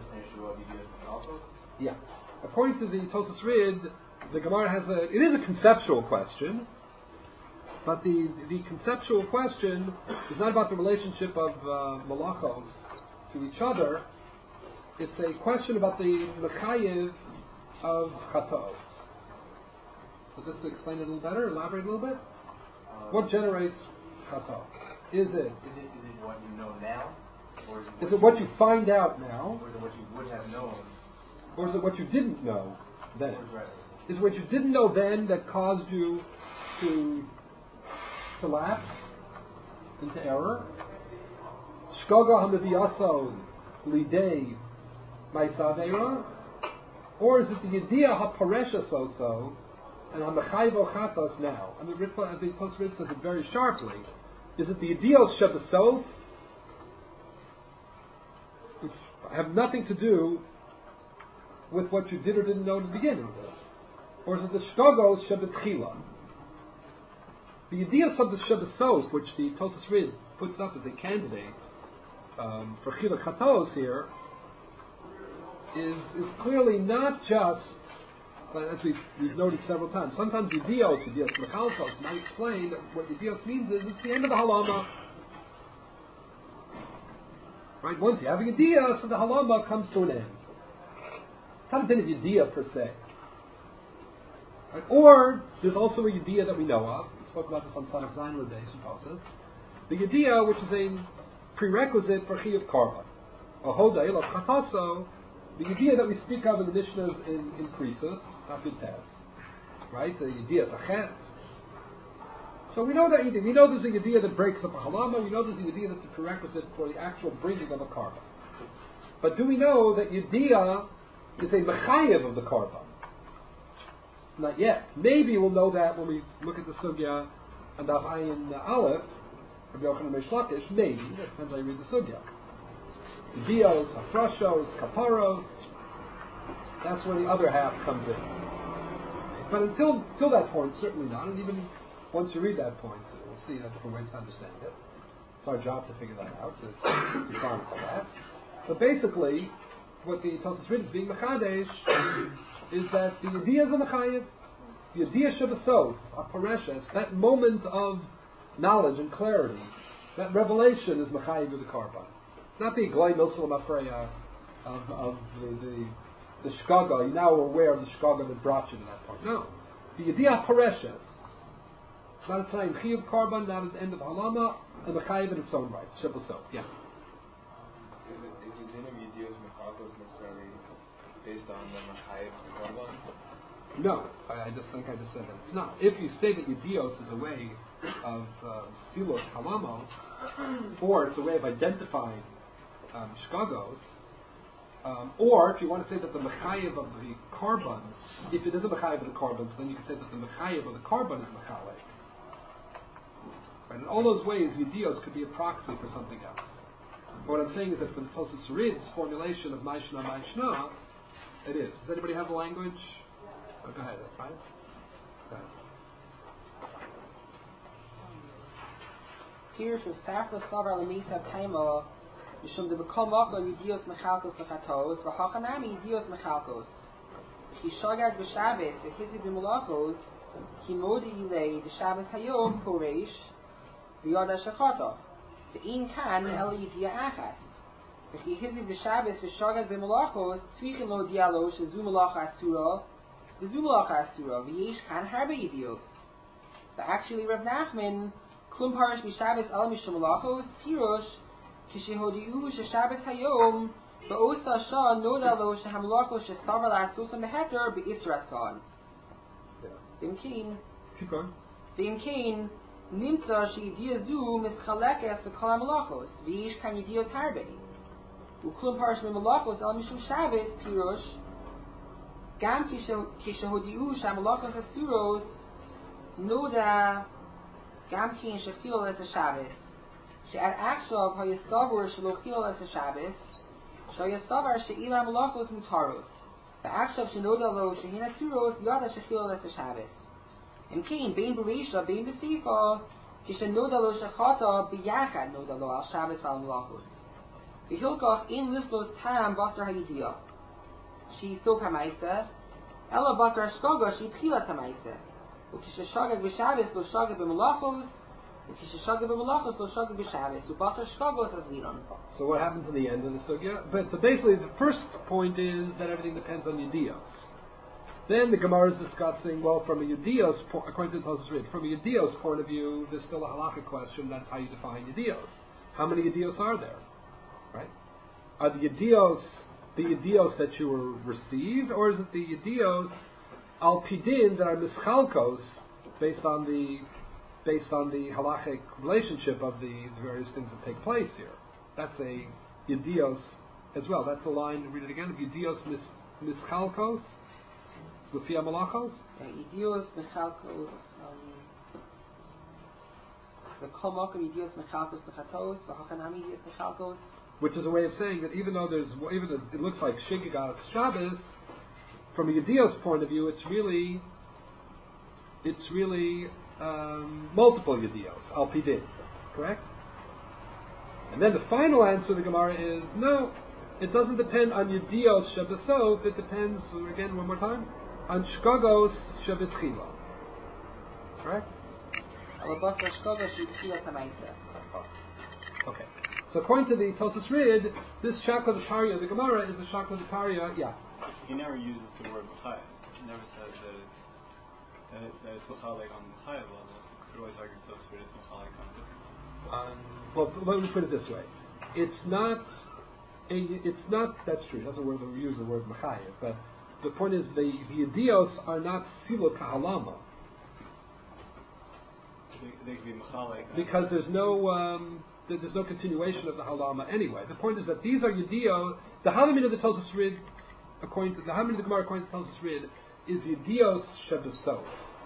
Yeah. According to the Tosfos Rid, the Gemara has a, it is a conceptual question, but the the conceptual question is not about the relationship of uh, malachos to each other. It's a question about the mechayev of chatos. So just to explain it a little better, elaborate a little bit. Um, what generates chatos? Is it? Is it is it what you know now, or is it what, is it what you find out now, or is it what you would have known, or is it what you didn't know then? Right. Is it what you didn't know then that caused you to to lapse into error? Shkoga hamaviyaso lidei ma'isavera, or is it the idea haparesha so-so and hamachayvo chatos now? And the Ritva, the Tosfos Rid says it very sharply. Is it the ideals shebesof, which have nothing to do with what you did or didn't know to begin with, Or is it the shkogos shebetchila? The Yedias of the Shebesot, which the Tosas Rid puts up as a candidate um, for Chiluk Chatos here, is is clearly not just, uh, as we've, we've noted several times, sometimes Yedios, Yedios Mechalkos, might explain that what Yedios means is it's the end of the halama. Right? Once you have a Yediah, so the halama comes to an end. It's not a din of Yediah per se. Right? Or, there's also a Yediah that we know of. We spoke about this on Sanach Zayin Days from Tosas. The Yediah, which is a prerequisite for Chiyuv Karban. Ahoda Elav Chataso, the Yediah that we speak of in the Mishnahs in, in Krisus, not Vintes. Right? The Yediah Sachet. So we know that Yediah. We know there's a Yediah that breaks up a halama. We know there's a Yediah that's a prerequisite for the actual bringing of a Karban. But do we know that Yediah is a Mechayev of the Karban? Not yet. Maybe we'll know that when we look at the Sugya and Daf Ayin Aleph, Rabbi Yochanan Reish Lakish, maybe. That depends how you read the Sugya. Dios, Hafrashos, Kaparos, that's where the other half comes in. But until, until that point, certainly not. And even once you read that point, we'll see that different ways to understand it. It's our job to figure that out, to, to chronicle that. So basically, what the Tosas Rid is being Mechadesh is that the Yediah is a Mechayev. The Yediah Shebesot, a Pareshes, that moment of knowledge and clarity, that revelation is Mechayev with the Karban. Not the Glay Milsalam Afreya of, of the, the, the Shkaga. You're now aware of the Shkaga that brought you to that point. No. The Yediah Pareshes. Not a time Chiyuv Karban, not at the end of Halama, and Mechayev in its own right. Shebesot. Yeah. Is the Zin of Yedios Mechalkos necessarily based on the Mechayev of the Karban? No, I, I just think I just said that it's not. If you say that Yedios is a way of uh, Silot Halamos, or it's a way of identifying um, Shkagos, um, or if you want to say that the Mechayev of the Karban, if it is a Mechayev of the Karbans, then you can say that the Mechayev of the Karban is Mechalek. Right? In all those ways, Yedios could be a proxy for something else. But what I'm saying is that for the Tosas Rid's formulation of Maishna Maishna, it is. Does anybody have the language? Oh, go ahead, that's fine. Go ahead. Pirush of Safra Savar Lamisa Taima, Yishum de Bekomach of Yedios Mechalkos Lechatos, Vahachanami Yedios Mechalkos. He shagad b'Shabbos v'hizib b'Malachos, he modi yilei the Shabbos Hayom Koresh, v'yada Shechata. V'in kan el Yediah Achas. V'chi hizib b'Shabbos v'shagad b'Malachos, tzvichin lo dialo shezu Malacha Asura, v'zu Malacha Asura, v'yesh kan harbe Yedios. But actually Rav Nachman, Klum Parish b'Shabbos al mishum Malachos, Pirush, kishehodiu sheShabbos Hayom, Ba'osa Shah noda lo shehamlachos shesavar la'asusa meheter be'israsan. V'imkein. Keep going. V'imkein nimtza she'yediah zu mischalekes l'kol ha'malachos v'yish kan yedios harbe. U'klum parish me'malachos al mishum Shabbos pirush gam kishehodiu shehamlachos asuros noda gam kein shechilol es Shabbos she'at akshav ha'yesavur shelo es Shabbos Shayasavar she'ila malachos mutaros. Va'achshav shenoda lo shehina suros yada shechil es Shabbos. And kein bein bereisha bein besifa kishenoda lo shechata biyachad noda lo al Shabbos v'al malachos. V'hilkach in lislos tam basar ha'yediah. She so ha'maisa. Ela basar shkoga she pilas ha'maisa. Ukishashagad v'Shabbos lo shagad b'malachos. So what happens in the end of the sugya? But, but basically, the first point is that everything depends on Yedios. Then the Gemara is discussing, well, from a Yedios, according to the Tosas Rid, from a Yedios point of view, there's still a halachic question. That's how you define Yedios. How many Yedios are there? Right? Are the Yedios the Yedios that you were received, or is it the Yedios al pidin that are mischalkos based on the based on the halachic relationship of the, the various things that take place here? That's a Yedios as well. That's a line, read it again, Yedios mis, mischalkos, Lufia malachos? Yedios mischalkos, the kolmokum Yedios mischalkos lechatos, v'hachanami Yedios mischalkos. Which is a way of saying that even though there's, even though it looks like Shigigas Shabbos, from a Yedios point of view, it's really it's really um, multiple Yedios, Al Pidin, correct? And then the final answer of the Gemara is, no, it doesn't depend on Yedios Shebesov, it depends, again, one more time, on Shkagos Shebetchila. Correct? Okay. So according to the Tosas Rid, this Shakla D'Tarya of the Gemara is a Shakla D'Tarya, yeah. He never uses the word Machai. He never says that it's that, it, that it's Machalik on the Machai level. Could always argue Tosas Rid is Machalik on it. Um, well, let me put it this way: it's not a, it's not that's true. That's a word that we use the word Machayev, but the point is the the Yedios are not Silo Kahalama. They, they could be Machalik. Because there's no um, there's no continuation of the halama anyway. The point is that these are Yedios. The halamin of the Tosas Rid, according to the halamin of the Gemara, according to Tosas Rid, is Yedios Shebesov,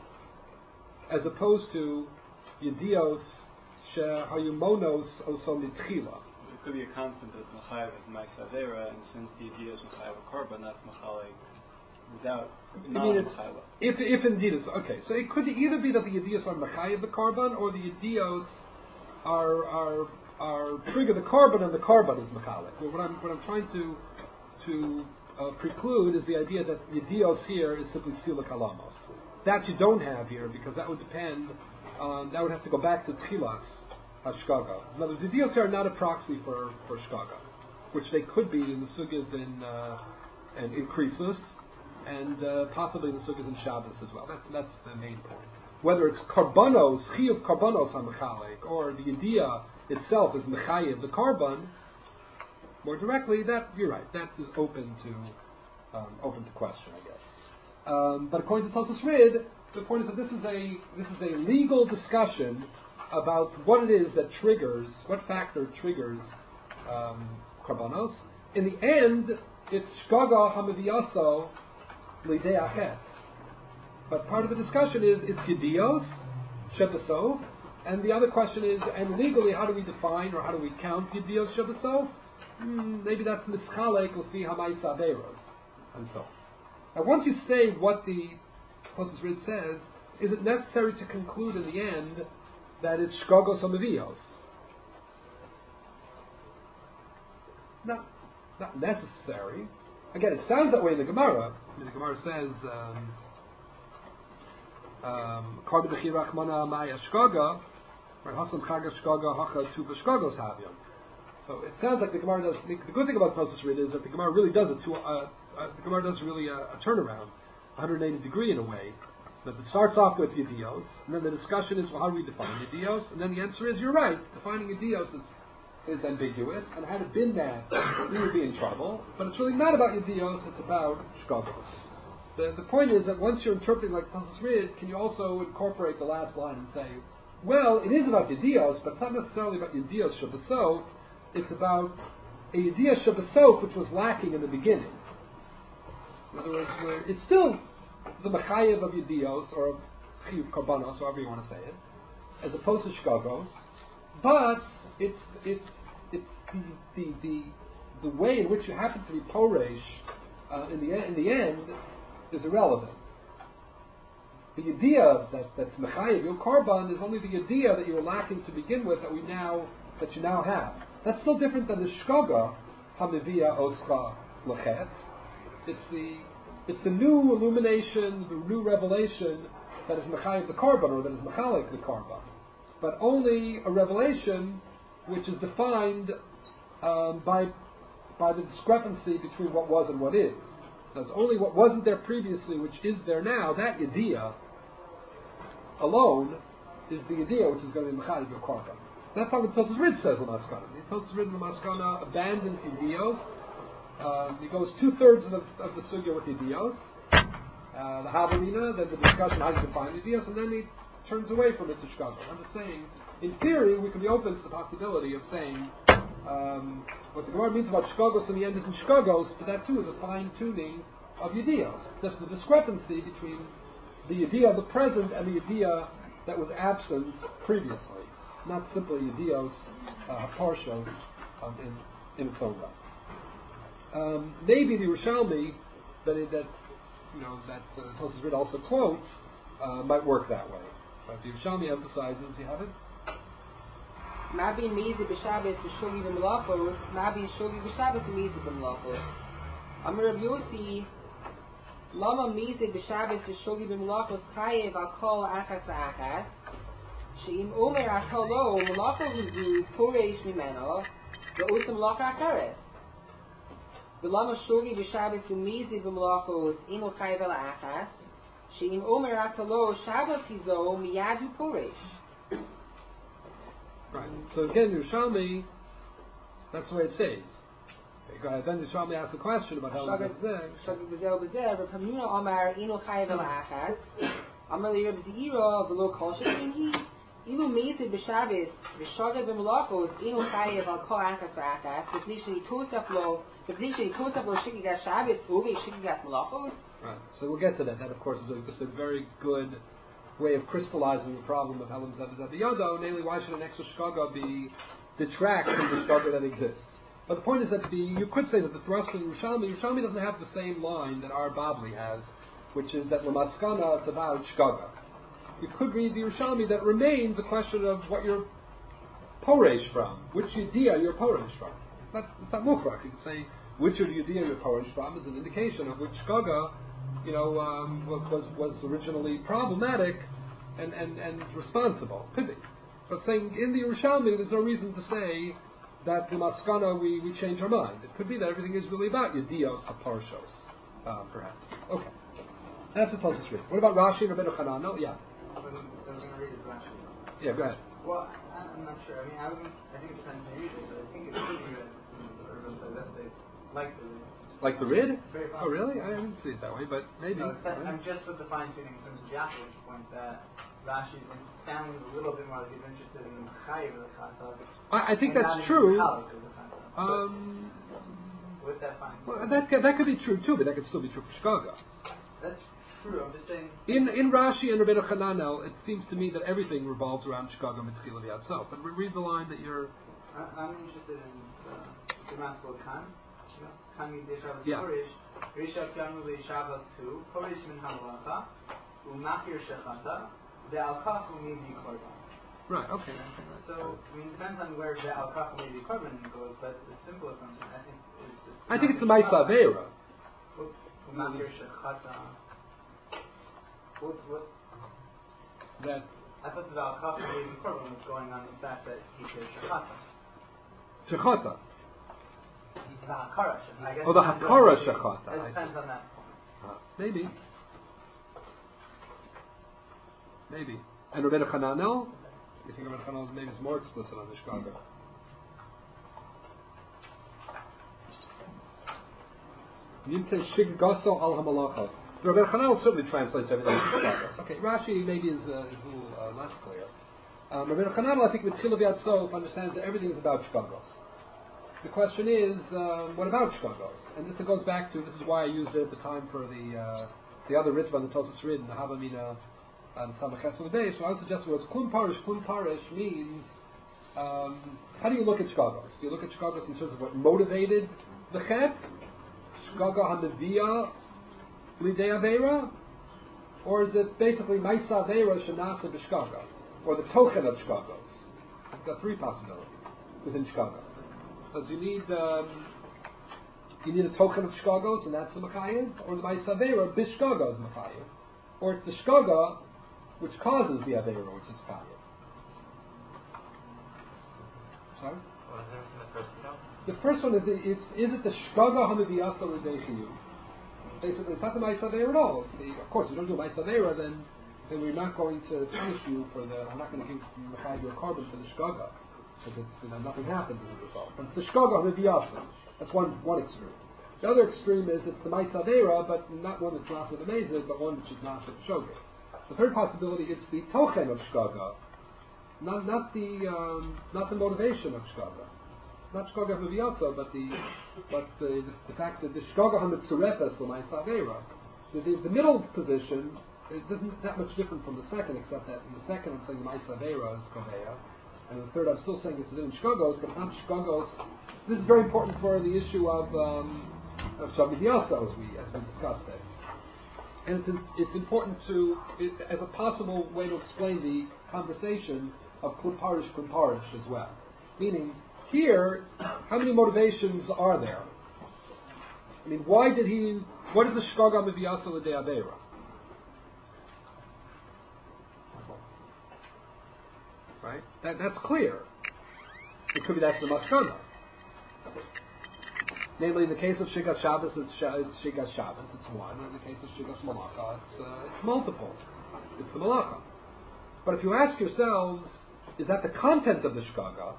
as opposed to Yedios Shehayumonos Oso Mitchila. It could be a constant that Machayev is Ma'aseh Avera, and since the Yedios Machayev a Korban, that's Machalik without. I mean, it's, if if indeed it's okay, so it could either be that the Yedios are Machayev the Korban, or the Yedios are are are trigger the Korban and the Korban is Machalik. Well, what I'm what I'm trying to to uh, preclude is the idea that Yedios here is simply Sila Kalamos. That you don't have here because that would depend on that would have to go back to Tchilas Hashkaga. In other words, Yedios here are not a proxy for for Shkaga, which they could be in the sugyas in uh, and in Krisus, and uh, possibly in the sugyas in Shabbos as well. That's that's the main point. Whether it's karbanos, chiyuv karbanos hamechalik, or the idea itself is mechayev the karban, more directly, that you're right. That is open to um, open to question, I guess. Um, but according to Tosas Rid, the point is that this is a this is a legal discussion about what it is that triggers, what factor triggers um, karbanos. In the end, it's shkaga hamaviyaso lidei achet. But part of the discussion is it's Yedios, Shebesov, and the other question is, and legally, how do we define or how do we count Yedios, Shebesov? Mm, maybe that's Mischalek L'fi Hamaisa Averos, and so on. Now, once you say what the Tosas Rid says, is it necessary to conclude in the end that it's Shkogos Hamavios? Not, not necessary. Again, it sounds that way in the Gemara. I mean, the Gemara says, um, Um, so it sounds like the Gemara does. The good thing about Tosas Rid is that the Gemara really does it to uh, uh, the Gemara does really a, a turnaround, one hundred eighty degree in a way. That it starts off with Yedios, and then the discussion is, well, how do we define Yedios? And then the answer is, you're right. Defining Yedios is is ambiguous, and had it been that, we would be in trouble. But it's really not about Yedios; it's about Shkagos. The, the point is that once you're interpreting like Tosas Rid, can you also incorporate the last line and say, well, it is about Yedios, but it's not necessarily about Yedios Shebesov. It's about a Yedios Shebesov which was lacking in the beginning. In other words, where it's still the Mechayev of Yedios, or Chiyuv Karbanos, however you want to say it, as opposed to Shkagos, but it's it's it's the the the, the way in which you happen to be Poresh uh, in the in the end is irrelevant. The idea that that's mechayev your korban is only the idea that you were lacking to begin with that we now that you now have. That's still different than the shkaga hamivia oscha lechet. It's the it's the new illumination, the new revelation that is mechayev the korban or that is mechalik the korban, but only a revelation which is defined um, by by the discrepancy between what was and what is. That's only what wasn't there previously, which is there now. That idea alone is the idea which is going to be mechayev your korban. That's how the Tosas Rid says in Maskana. The Tosas Rid in the Maskana abandons Yedios. Uh, he goes two thirds of the, of the sugya with Yedios, uh, the Havarina, then the discussion how to define Yedios, and then he turns away from it to Shkaga. I'm just saying, in theory, we can be open to the possibility of saying um, what the Gemara means about Shkagos in the end isn't Shkagos, but that too is a fine tuning of Yedios. That's the discrepancy between the idea of the present and the idea that was absent previously. Not simply Yedios, uh, Parshos, um, in, in its own right. Um, maybe the Yerushalmi that, that you know that uh, Tosas Rid also quotes uh, might work that way. But the Yerushalmi emphasizes, you have it? Mabin Mizi b'Shabbos v'Shogi b'Melachos, Mabin Shogi b'Shabbos v'Mizi b'Melachos. Amar Rav Yossi, Lama Mizi b'Shabbos v'Shogi b'Melachos Chayev al kol achas v'achas, she'im omer akolo Melacha huzu poreish mimeno, v'osim melacha acheres. V'lama Shogi b'Shabbos v'Mizi b'Melachos ino chayev al achas, she'im omer akolo Shabbos hizo miyadu poreish. Right. So again, Yerushalmi, that's the way it says. Okay, go ahead. Then Yerushalmi asks a question about how it's there. Shagig b'zel b'zel, Rav Hamnuna Amar ino chayev el achas, Amar li Rav Zira v'lo kol shekinhi, ilu meizid b'Shabbos v'shagig b'Melachos ino chayev al kol achas v'achas, v'pnei sheni tosaf lo, v'pnei sheni tosaf lo shikigas Shabbos ove shikigas Melachos. Right. So we'll get to that. That, of course, is a, just a very good way of crystallizing the problem of Helam Zev Zev Yado, namely, why should an extra shkaga be detract from the shkaga that exists? But the point is that the you could say that the thrust of Yerushalmi, Yerushalmi doesn't have the same line that our Babli has, which is that Lamaskana it's about shkaga. You could read the Yerushalmi that remains a question of what you're poresh from, which yediyah you're poresh from. Not, it's not mukrak. You could say which of the yediyah you're poresh from is an indication of which shkaga, you know, um, was was originally problematic and, and, and responsible. Could be. But saying in the Yerushalmi, there's no reason to say that the Maskana we, we change our mind. It could be that everything is really about Yedios Parshos, uh, perhaps. Okay. That's what Tosfos read. What about Rashi and Rabbeinu Hanan? No, yeah. I was going to read it, Rashi. Yeah, go ahead. Well, I'm not sure. I mean, I, was, I think it depends on you, but I think it should be read. So that's it. Like the Like the Rid? Very Oh, really? I didn't see it that way, but maybe. No, it's that, I'm just with the fine tuning in terms of Yaakov's point that Rashi's sounding a little bit more like he's interested in Chayiv of the Chatas. I, I think and that's not true. in the Chalik of the Chatas. Um, with that fine well, tuning. that could, that could be true too, but that could still be true for Shkaga. That's true. I'm just saying. In in Rashi and Rabbeinu Hananel, it seems to me that everything revolves around Shkaga Mitchila V'Yatzel. But read the line that you're. I, I'm interested in the Maskal Khan. Khan Yidei Shabbos Yeah. Koresh. Rishav Kanu Le Shabbos Hu. Koresh Min Hamalacha. Umachir Shechata. Ve'al Kach U'Mivi Korban. Right, okay. So, I mean, it depends on where Ve'al Kach U'Mivi Korban goes, but the simple assumption, I think, is just. I think it's the Maisa Aveira. Umachir Shechata. What's what? That. I thought the Ve'al Kach U'Mivi Korban was going on the fact that he said Shechata. Shechata. The Hakara Shechata. I guess Oh, the Hakara Shechata. It I depends see. on that. Uh, maybe. Maybe. And Rabbeinu Hananel? You think Rabbeinu Hananel maybe is more explicit on the Shkaga? You say Shiggaso al Hamalachos. Rabbeinu Hananel certainly translates everything as Shkagos. Okay, Rashi maybe is, uh, is a little uh, less clear. Um, Rabbeinu Hananel, I think, with Chil V'Yatsof understands that everything is about Shkagos. The question is, um, what about Shkagos? And this goes back to, this is why I used it at the time for the uh, the other Ritva, the Tosfos Rid, and the Havamina, and Samach on the base. What I was suggesting was, Klum Parish, Klum Parish means, um, how do you look at Shkagos? Do you look at Shkagos in terms of what motivated the Chet? Shkaga HaMeviyah Lidei Aveira? Or is it basically Maisa Aveira Shanasa B'Shkaga? Or the Tochen of Shkagos? I've got three possibilities within Shkaga. Because you need um, you need a token of shkagos, and that's the Machayev, or the Maisa Aveira, Bishkaga is Machayev, or it's the Shkaga which causes the Aveira, which is Chayev. Sorry? What was there in the first note? The first one is the, it's is it the Shkaga Hamiviyasa L'Deichiyu? Basically, it's not the Maisa Aveira at all. It's the, of course, if you don't do Maisa Aveira, then then we're not going to punish you for the. I'm not going to give Machayev your carbon for the Shkaga. Because it's, you know, nothing happens as a result. But it's the Shkaga Hamiviyasa. That's one one extreme. The other extreme is it's the Maisa Aveira, but not one that's Nasa B'Mezid, but one which is Nasa B'Shogeg. The third possibility, it's the Tochen of Shkaga, not not the um, not the motivation of Shkaga, not Shkaga Hamiviyasa, but the but the, the, the fact that the Shkaga Hamitzuretas the Maisa Aveira. The, the the middle position it isn't that much different from the second, except that in the second I'm saying the Maisa Aveira is Koveya. And the third, I'm still saying it's in Shkagos, but not Shkagos. This is very important for the issue of um, of Shabbat Yasa, as we as we discussed it. and it's in, it's important to it, as a possible way to explain the conversation of klum parish klum parish as well. Meaning, here, how many motivations are there? I mean, why did he? What is the shkaga meviyasa l'dei aveira? Right? That, that's clear. It could be that's the maskana. Namely, in the case of Shigas Shabbos, it's, sh- it's Shigas Shabbos, it's one. In the case of Shigas Malacha, it's, uh, it's multiple. It's the Malacha. But if you ask yourselves, is that the content of the Shkaga?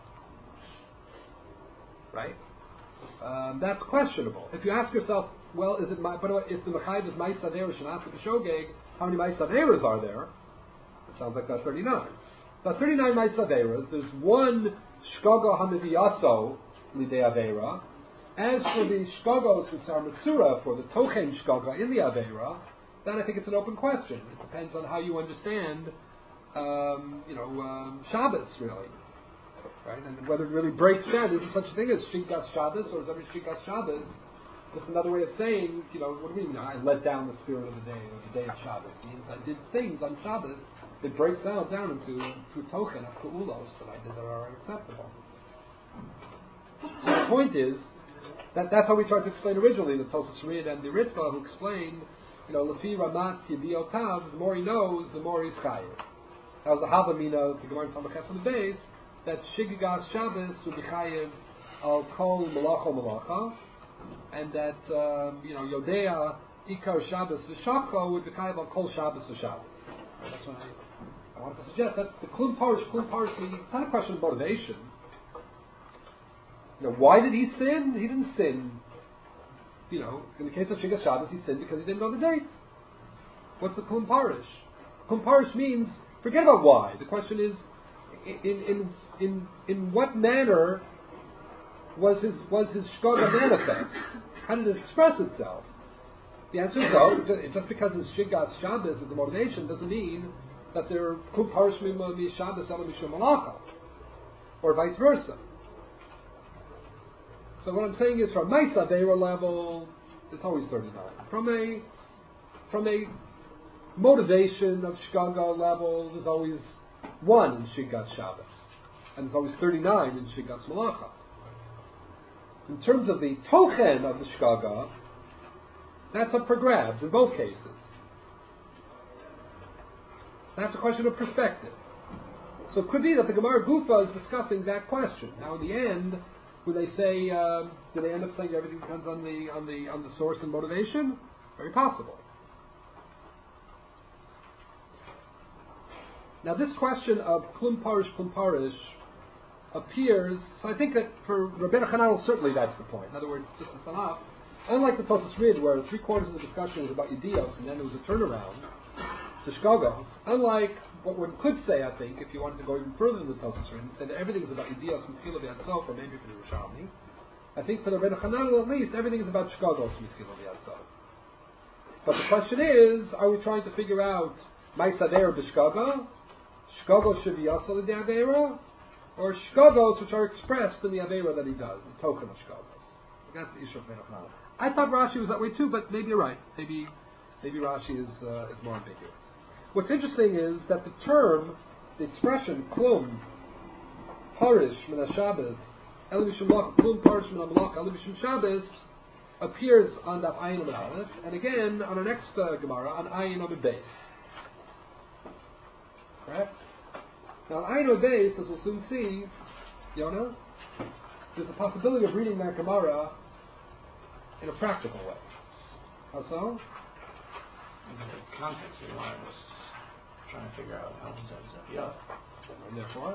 Right? Um, that's questionable. If you ask yourself, well, is it my, but if the Mechayiv is Ma'isa Aveira Shanasa B'Shogeg, how many Ma'isa Aveiras are there? It sounds like about thirty-nine. About thirty-nine Ma'isa Aveiras, there's one Shkaga HaMeviyaso L'Dei Aveira. As for the shkagos which are mitzura, for the tochen shkaga in the aveira, then I think it's an open question. It depends on how you understand, um, you know, um, Shabbos really, right? And whether it really breaks down. Is there such a thing as shigas Shabbos, or is every shigas Shabbos just another way of saying, you know, what do you mean? I let down the spirit of the day, or the day of Shabbos. It means I did things on Shabbos that breaks down down into to tochen of ku'ulos that I did that are acceptable. So the point is. That, that's how we tried to explain originally, the Tosas Reed and the Ritva, who explained, you know, Lefi Ramat Yediotav, the more he knows, the more he's chayiv. That was the Havamina, the Gemara in Samachas on the base, that Shigigas Shabbos would be chayiv al Kol Malacha Malacha, and that, um, you know, Yodea Ikar Shabbos V'Shacha would be chayiv al Kol Shabbos V'Shabbos. Right, that's what I, I wanted to suggest, that the Klum Parish, Klum Parish means, it's not a question of motivation. You know, why did he sin? He didn't sin. You know, in the case of Shigas Shabbos, he sinned because he didn't know the date. What's the Klum Parish? Klum Parish means, forget about why. The question is, in in in in what manner was his was his shkaga manifest? How did it express itself? The answer is no. Just because his Shigas Shabbos is the motivation doesn't mean that they're Klum Parish mi Shabbos ela mishum malacha, or vice versa. So what I'm saying is, from Ma'isa Aveira level, it's always thirty-nine. From a from a motivation of Shkaga level, there's always one in Shigas Shabbos, and there's always thirty-nine in Shigas Malacha. In terms of the tochen of the Shkaga, that's up for grabs in both cases. That's a question of perspective. So it could be that the Gemara Gufa is discussing that question. Now, in the end. Would they say? Um, do they end up saying everything depends on the on the on the source and motivation? Very possible. Now, this question of klum parish klum parish appears. So I think that for Rabbeinu Chananel, certainly that's the point. In other words, just to sum up, unlike the Tosas Rid, where three quarters of the discussion was about Yedios and then there was a turnaround to Shkagos, unlike what one could say, I think, if you wanted to go even further than the Tosas Rid and say that everything is about Yedios, Mitchila v'Yatsof, or maybe for the Rishalmi, I think for the Rebbe Chananel at least, everything is about Shkagos, Mitchila v'Yatsof. But the question is, are we trying to figure out Ma'isa Aveira b'Shkaga, Shkagos sheviyasa l'dei Aveira, or Shkagos which are expressed in the Aveira that he does, the token of Shkagos? That's the issue of Rebbe Chananel. I thought Rashi was that way too, but maybe you're right. Maybe maybe Rashi is uh, is more ambiguous. What's interesting is that the term, the expression klum parish min haShabbos ela mishum malach klum parish min hamalach ela mishum Shabbos appears on Daf Ayin Amud Aleph, and again on our next uh, Gemara on Ayin Amud Beis. Correct? Now on Ayin Amud Beis, as we'll soon see, Yonah, there's a possibility of reading that Gemara in a practical way. How so? In the context of the Gemara is trying to figure out how it ends up. Yeah. And therefore?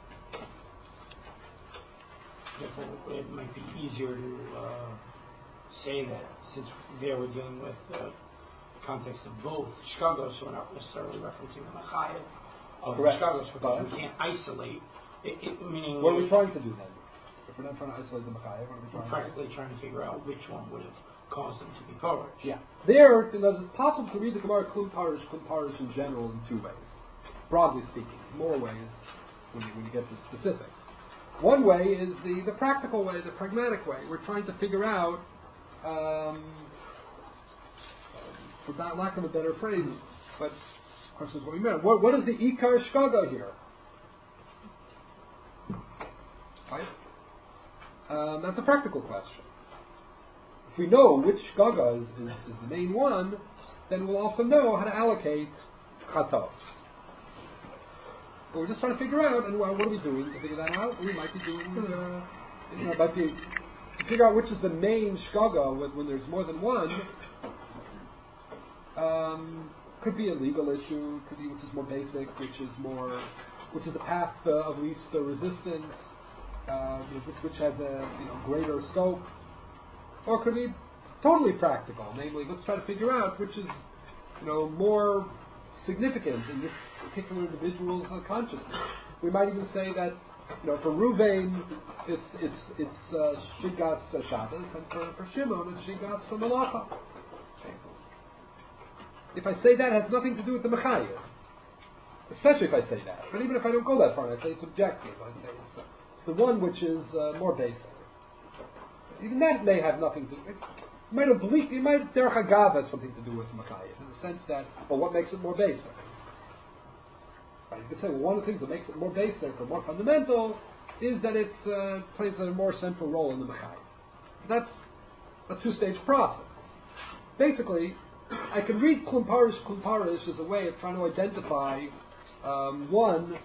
Therefore, it might be easier to uh, say that since there we're dealing with the context of both Shkagos, so we're not necessarily referencing the Machayev of Correct. Shkagos, because But we can't isolate it, it, meaning what are we trying to do then? If we're not trying to isolate the Machayev, what are we trying we're practically to do? trying to figure out which one would have caused them to be parish. Yeah. There, you know, it's possible to read the Gemara klum parish, klum parish in general in two ways. Broadly speaking, more ways when you, when you get to the specifics. One way is the, the practical way, the pragmatic way. We're trying to figure out um, for that lack of a better phrase, but the question is what we meant. What, what is the Ikar Shkaga here? Right? Um, that's a practical question. If we know which Shkaga is, is, is the main one, then we'll also know how to allocate Chatos. But we're just trying to figure out, and what are we doing to figure that out? We might be doing, uh, you know, might be to figure out which is the main Shkaga when, when there's more than one. Um, could be a legal issue, could be which is more basic, which is more, which is the path uh, of least uh, resistance, uh, which, which has a you know greater scope, or it could be totally practical. Namely, let's try to figure out which is you know more significant in this particular individual's uh, consciousness. We might even say that you know for Ruvain it's it's it's uh, Shigas uh, Shabbos, and for, for Shimon it's Shigas uh, Malacha. If I say that, it has nothing to do with the Mechayev. Especially if I say that. But even if I don't go that far, and I say it's objective, I say it's, uh, it's the one which is uh, more basic. Even that may have nothing to do. It might oblique, it might derech hagav has something to do with Mechayev, in the sense that, well, what makes it more basic? Right? You could say, well, one of the things that makes it more basic or more fundamental is that it uh, plays a more central role in the Mechayev. That's a two-stage process. Basically, I can read Klum Parish, Klum Parish as a way of trying to identify um, one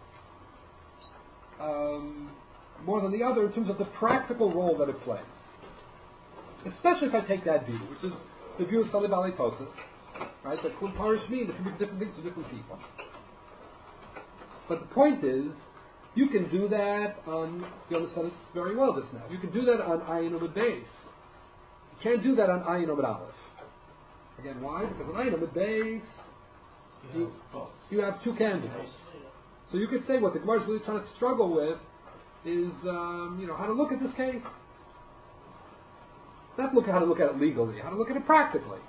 um, more than the other in terms of the practical role that it plays. Especially if I take that view, which is the view of Salih Bali Tosis, right? That Klum Parish means different, different things to different people. But the point is, you can do that on, you understand it very well just now, you can do that on Ayin Amud Beis. You can't do that on Ayin Amud Aleph. Again, why? Because an item at base, you, you have two candidates. So you could say what the Gemara is really trying to struggle with is, um, you know, how to look at this case. Not look at how to look at it legally, how to look at it practically.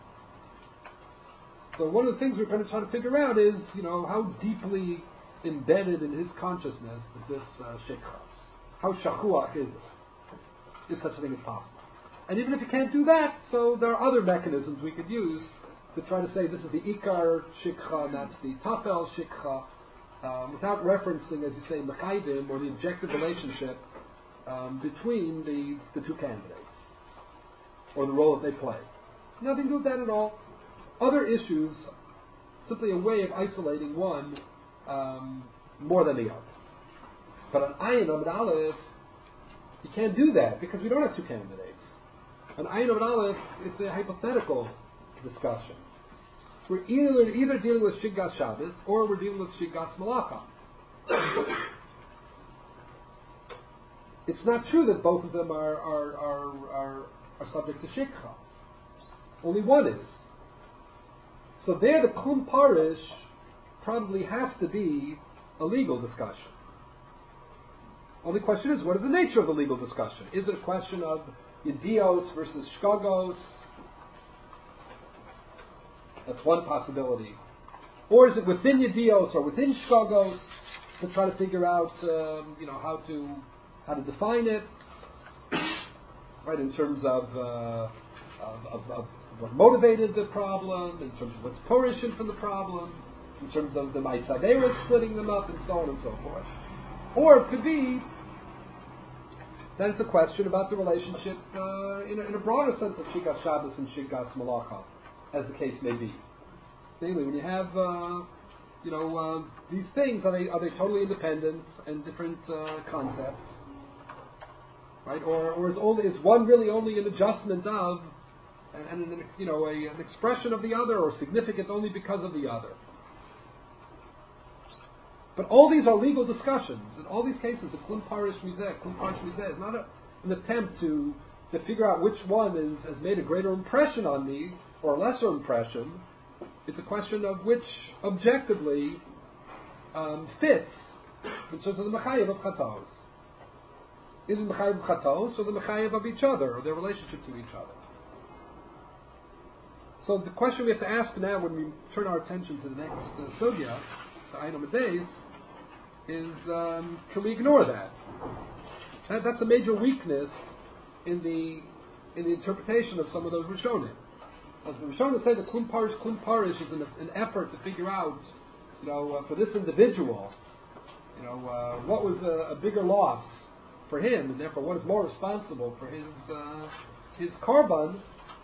So one of the things we're kind of trying to figure out is, you know, how deeply embedded in his consciousness is this uh, shikha? How shachuach is it? If such a thing is possible. And even if you can't do that, so there are other mechanisms we could use to try to say this is the Ikar Shikha and that's the Tafel Shikha, um, without referencing, as you say, Mechaydim, or the objective relationship um, between the, the two candidates, or the role that they play. Nothing to do with that at all. Other issues, simply a way of isolating one um, more than the other. But on Ayin Amud Aleph, you can't do that because we don't have two candidates. On Ayin Amud Aleph, it's a hypothetical discussion. We're either either dealing with Shigas Shabbos or we're dealing with Shigas Malacha. It's not true that both of them are are are are, are subject to Shikha. Only one is. So there, the Klum Parish probably has to be a legal discussion. Only question is, what is the nature of the legal discussion? Is it a question of Yedios versus Shkagos? That's one possibility. Or is it within Yedios or within Shkagos to try to figure out, um, you know, how to how to define it, right? In terms of, uh, of, of, of what motivated the problem, in terms of what's porishing from the problem, in terms of the Maisadera splitting them up, and so on and so forth. Or it could be, then it's a question about the relationship uh, in, a, in a broader sense of Shigas Shabbos and Shigas Malacha, as the case may be. Namely, when you have, uh, you know, uh, these things, are they are they totally independent and different uh, concepts, right? Or or is only is one really only an adjustment of, and, and an, you know, a, an expression of the other, or significant only because of the other? But all these are legal discussions. In all these cases, the Klum Parish Mizeh, Klum Parish Mizeh is not a, an attempt to, to figure out which one is, has made a greater impression on me or a lesser impression. It's a question of which objectively um, fits in terms of the Mechayev of Chatos. Is it Mechayev of Chatos or the Mechayev of each other, or their relationship to each other? So the question we have to ask now when we turn our attention to the next uh, sugya, the Ayin Amud Beis, is um, can we ignore that? that? That's a major weakness in the in the interpretation of some of those Rishonim. As the Rishonim say, the Klum Parish, Klum Parish is an, an effort to figure out, you know, uh, for this individual, you know, uh, what was a, a bigger loss for him, and therefore what is more responsible for his uh, his korban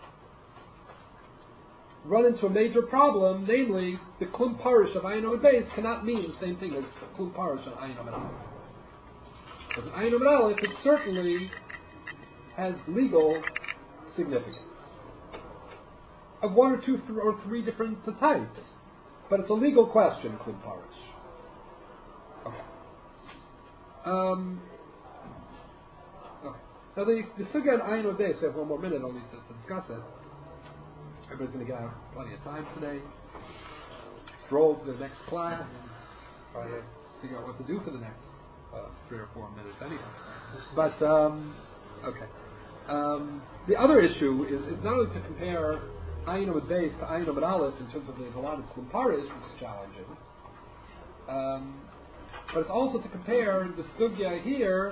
run into a major problem, namely the Klum Parish of Ayin Amud Beis cannot mean the same thing as the Klum Parish of Ayin Amud Aleph. Because in Ayin Amud Aleph, it certainly has legal significance of one or two th- or three different types, but it's a legal question, Klum Parish. Okay. Um, okay. Now the the sugya in Ayin Amud Beis, so I have one more minute only to, to discuss it. Everybody's going to get out plenty of time today. Stroll to the next class. Try to figure out what to do for the next uh, three or four minutes anyway. But, um, okay. Um, the other issue is, is not only to compare Ayin Amud Beis to Ayin Amud Aleph in terms of the Galan of Klum Parish, which is challenging, um, but it's also to compare the sugya here,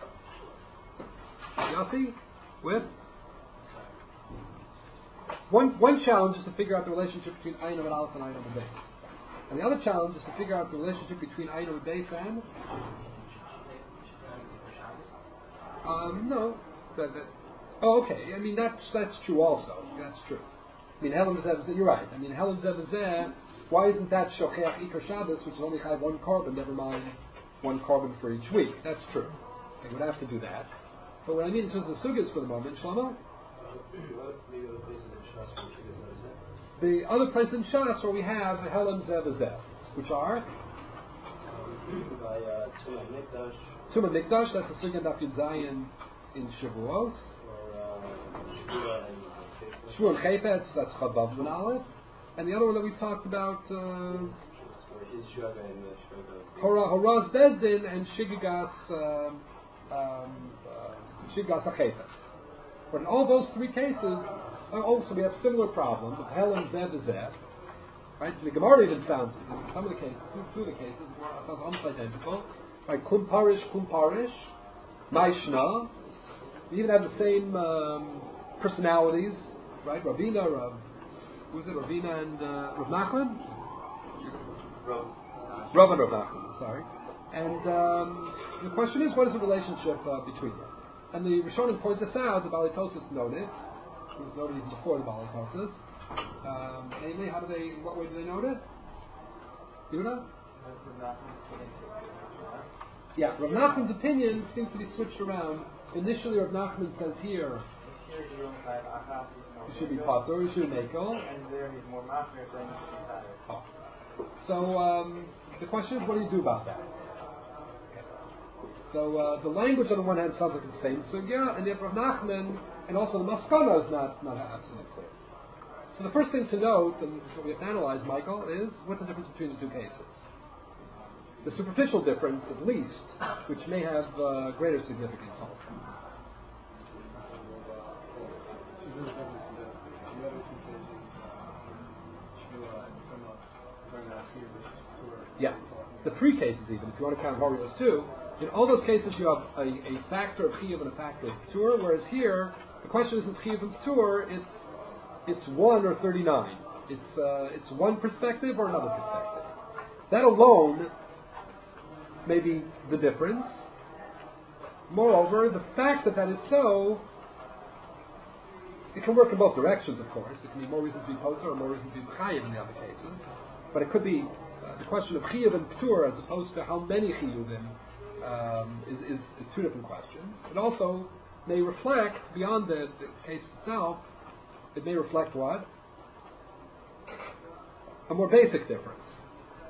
Yossi, with One one challenge is to figure out the relationship between Ayin Amud Aleph and Ayin Amud Beis, and the other challenge is to figure out the relationship between Ayin Amud Beis and um, no, that, that, oh okay. I mean that's that's true also. That's true. I mean Helam Zev, you're right. I mean Helam Zev, why isn't that Shocheach Iker Shabbos, which is only have one korban, never mind one korban for each week? That's true. They would have to do that. But what I mean in terms of the sugyas for the moment, Shlomo. The other place in Shas where we have Helam Zev Zev, which are by uh, Tumah Mikdash, Tumah Mikdash, that's a Sugya Daf Yud Zayin in Shavuos. or Shua and Shua and Chayfetz, that's Chavav Ben Aleph. And the other one that we talked about, uh, or his Shaga and the Shaga. Hora, Horaz Bezdin and Shigigas, um, um, uh, Shigigas HaChayfetz. But in all those three cases, also we have similar problem with Helam Zev Zev. Right? The Gemara even sounds, in some of the cases, two, two of the cases, the Gemara sounds almost identical. Right? Klum Parish, Klum Parish, Maishna. We even have the same um, personalities, right? Ravina, Rav, who's it? Ravina and uh, Rav Nachman? Rav. Rav and Rav Nachman, sorry. And um, the question is, what is the relationship uh, between them? And the Rishonim point this out, the Balitosis noted, it was noted even before the Balitosis. Um, namely, how do they, in what way do they note it? Yehuda? Yeah, Rav Nachman's opinion seems to be switched around. Initially, Rav Nachman says here, you should be patur, you should be mekel. And there he's more master saying you should be tired. Oh. So, um, the question is, what do you do about that? So uh, the language on the one hand sounds like the same sugya, and yet Rav Nachman and also the maskana is not, not absolutely clear. So the first thing to note, and this is what we have to analyze, Michael, is what's the difference between the two cases? The superficial difference, at least, which may have uh, greater significance also. Yeah, the three cases even, if you want to count Horios too. In all those cases, you have a, a factor of chiyuv and a factor of p'tur, whereas here, the question isn't chiyuv and p'tur, it's it's one or thirty-nine. It's uh, it's one perspective or another perspective. That alone may be the difference. Moreover, the fact that that is so, it can work in both directions, of course. It can be more reason to be poter or more reason to be chayiv in the other cases. But it could be uh, the question of chiyuv and p'tur as opposed to how many chiyuvim. Um, is, is, is two different questions. It also may reflect, beyond the, the case itself, it may reflect what? A more basic difference.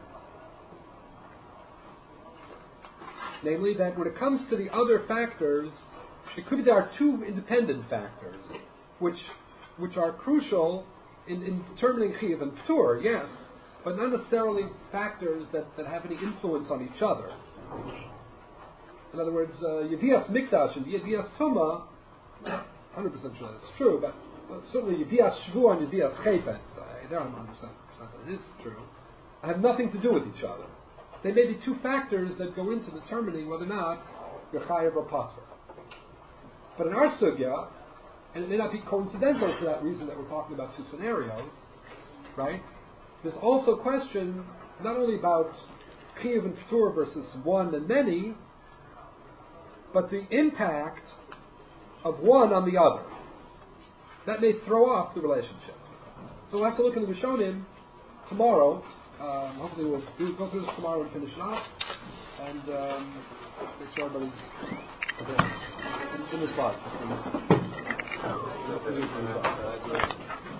Namely, that when it comes to the other factors, it could be there are two independent factors, which which are crucial in, in determining chiyuv and p'tur, yes, but not necessarily factors that, that have any influence on each other. In other words, uh, Yedias Mikdash and Yedias Tumah, one hundred percent sure that's true, but well, certainly Yedias Shvuah and Yedias Chayfetz, I don't one hundred percent that it is true, have nothing to do with each other. They may be two factors that go into determining whether or not you're chayav or patur. But in our sugya, and it may not be coincidental for that reason that we're talking about two scenarios, right? There's also a question not only about chiyuv and ptur versus one and many, but the impact of one on the other. That may throw off the relationships. So we'll have to look in the Rishonim tomorrow. Um, hopefully we'll do, go through this tomorrow and finish it off. And um, make sure everybody's in, in the slide.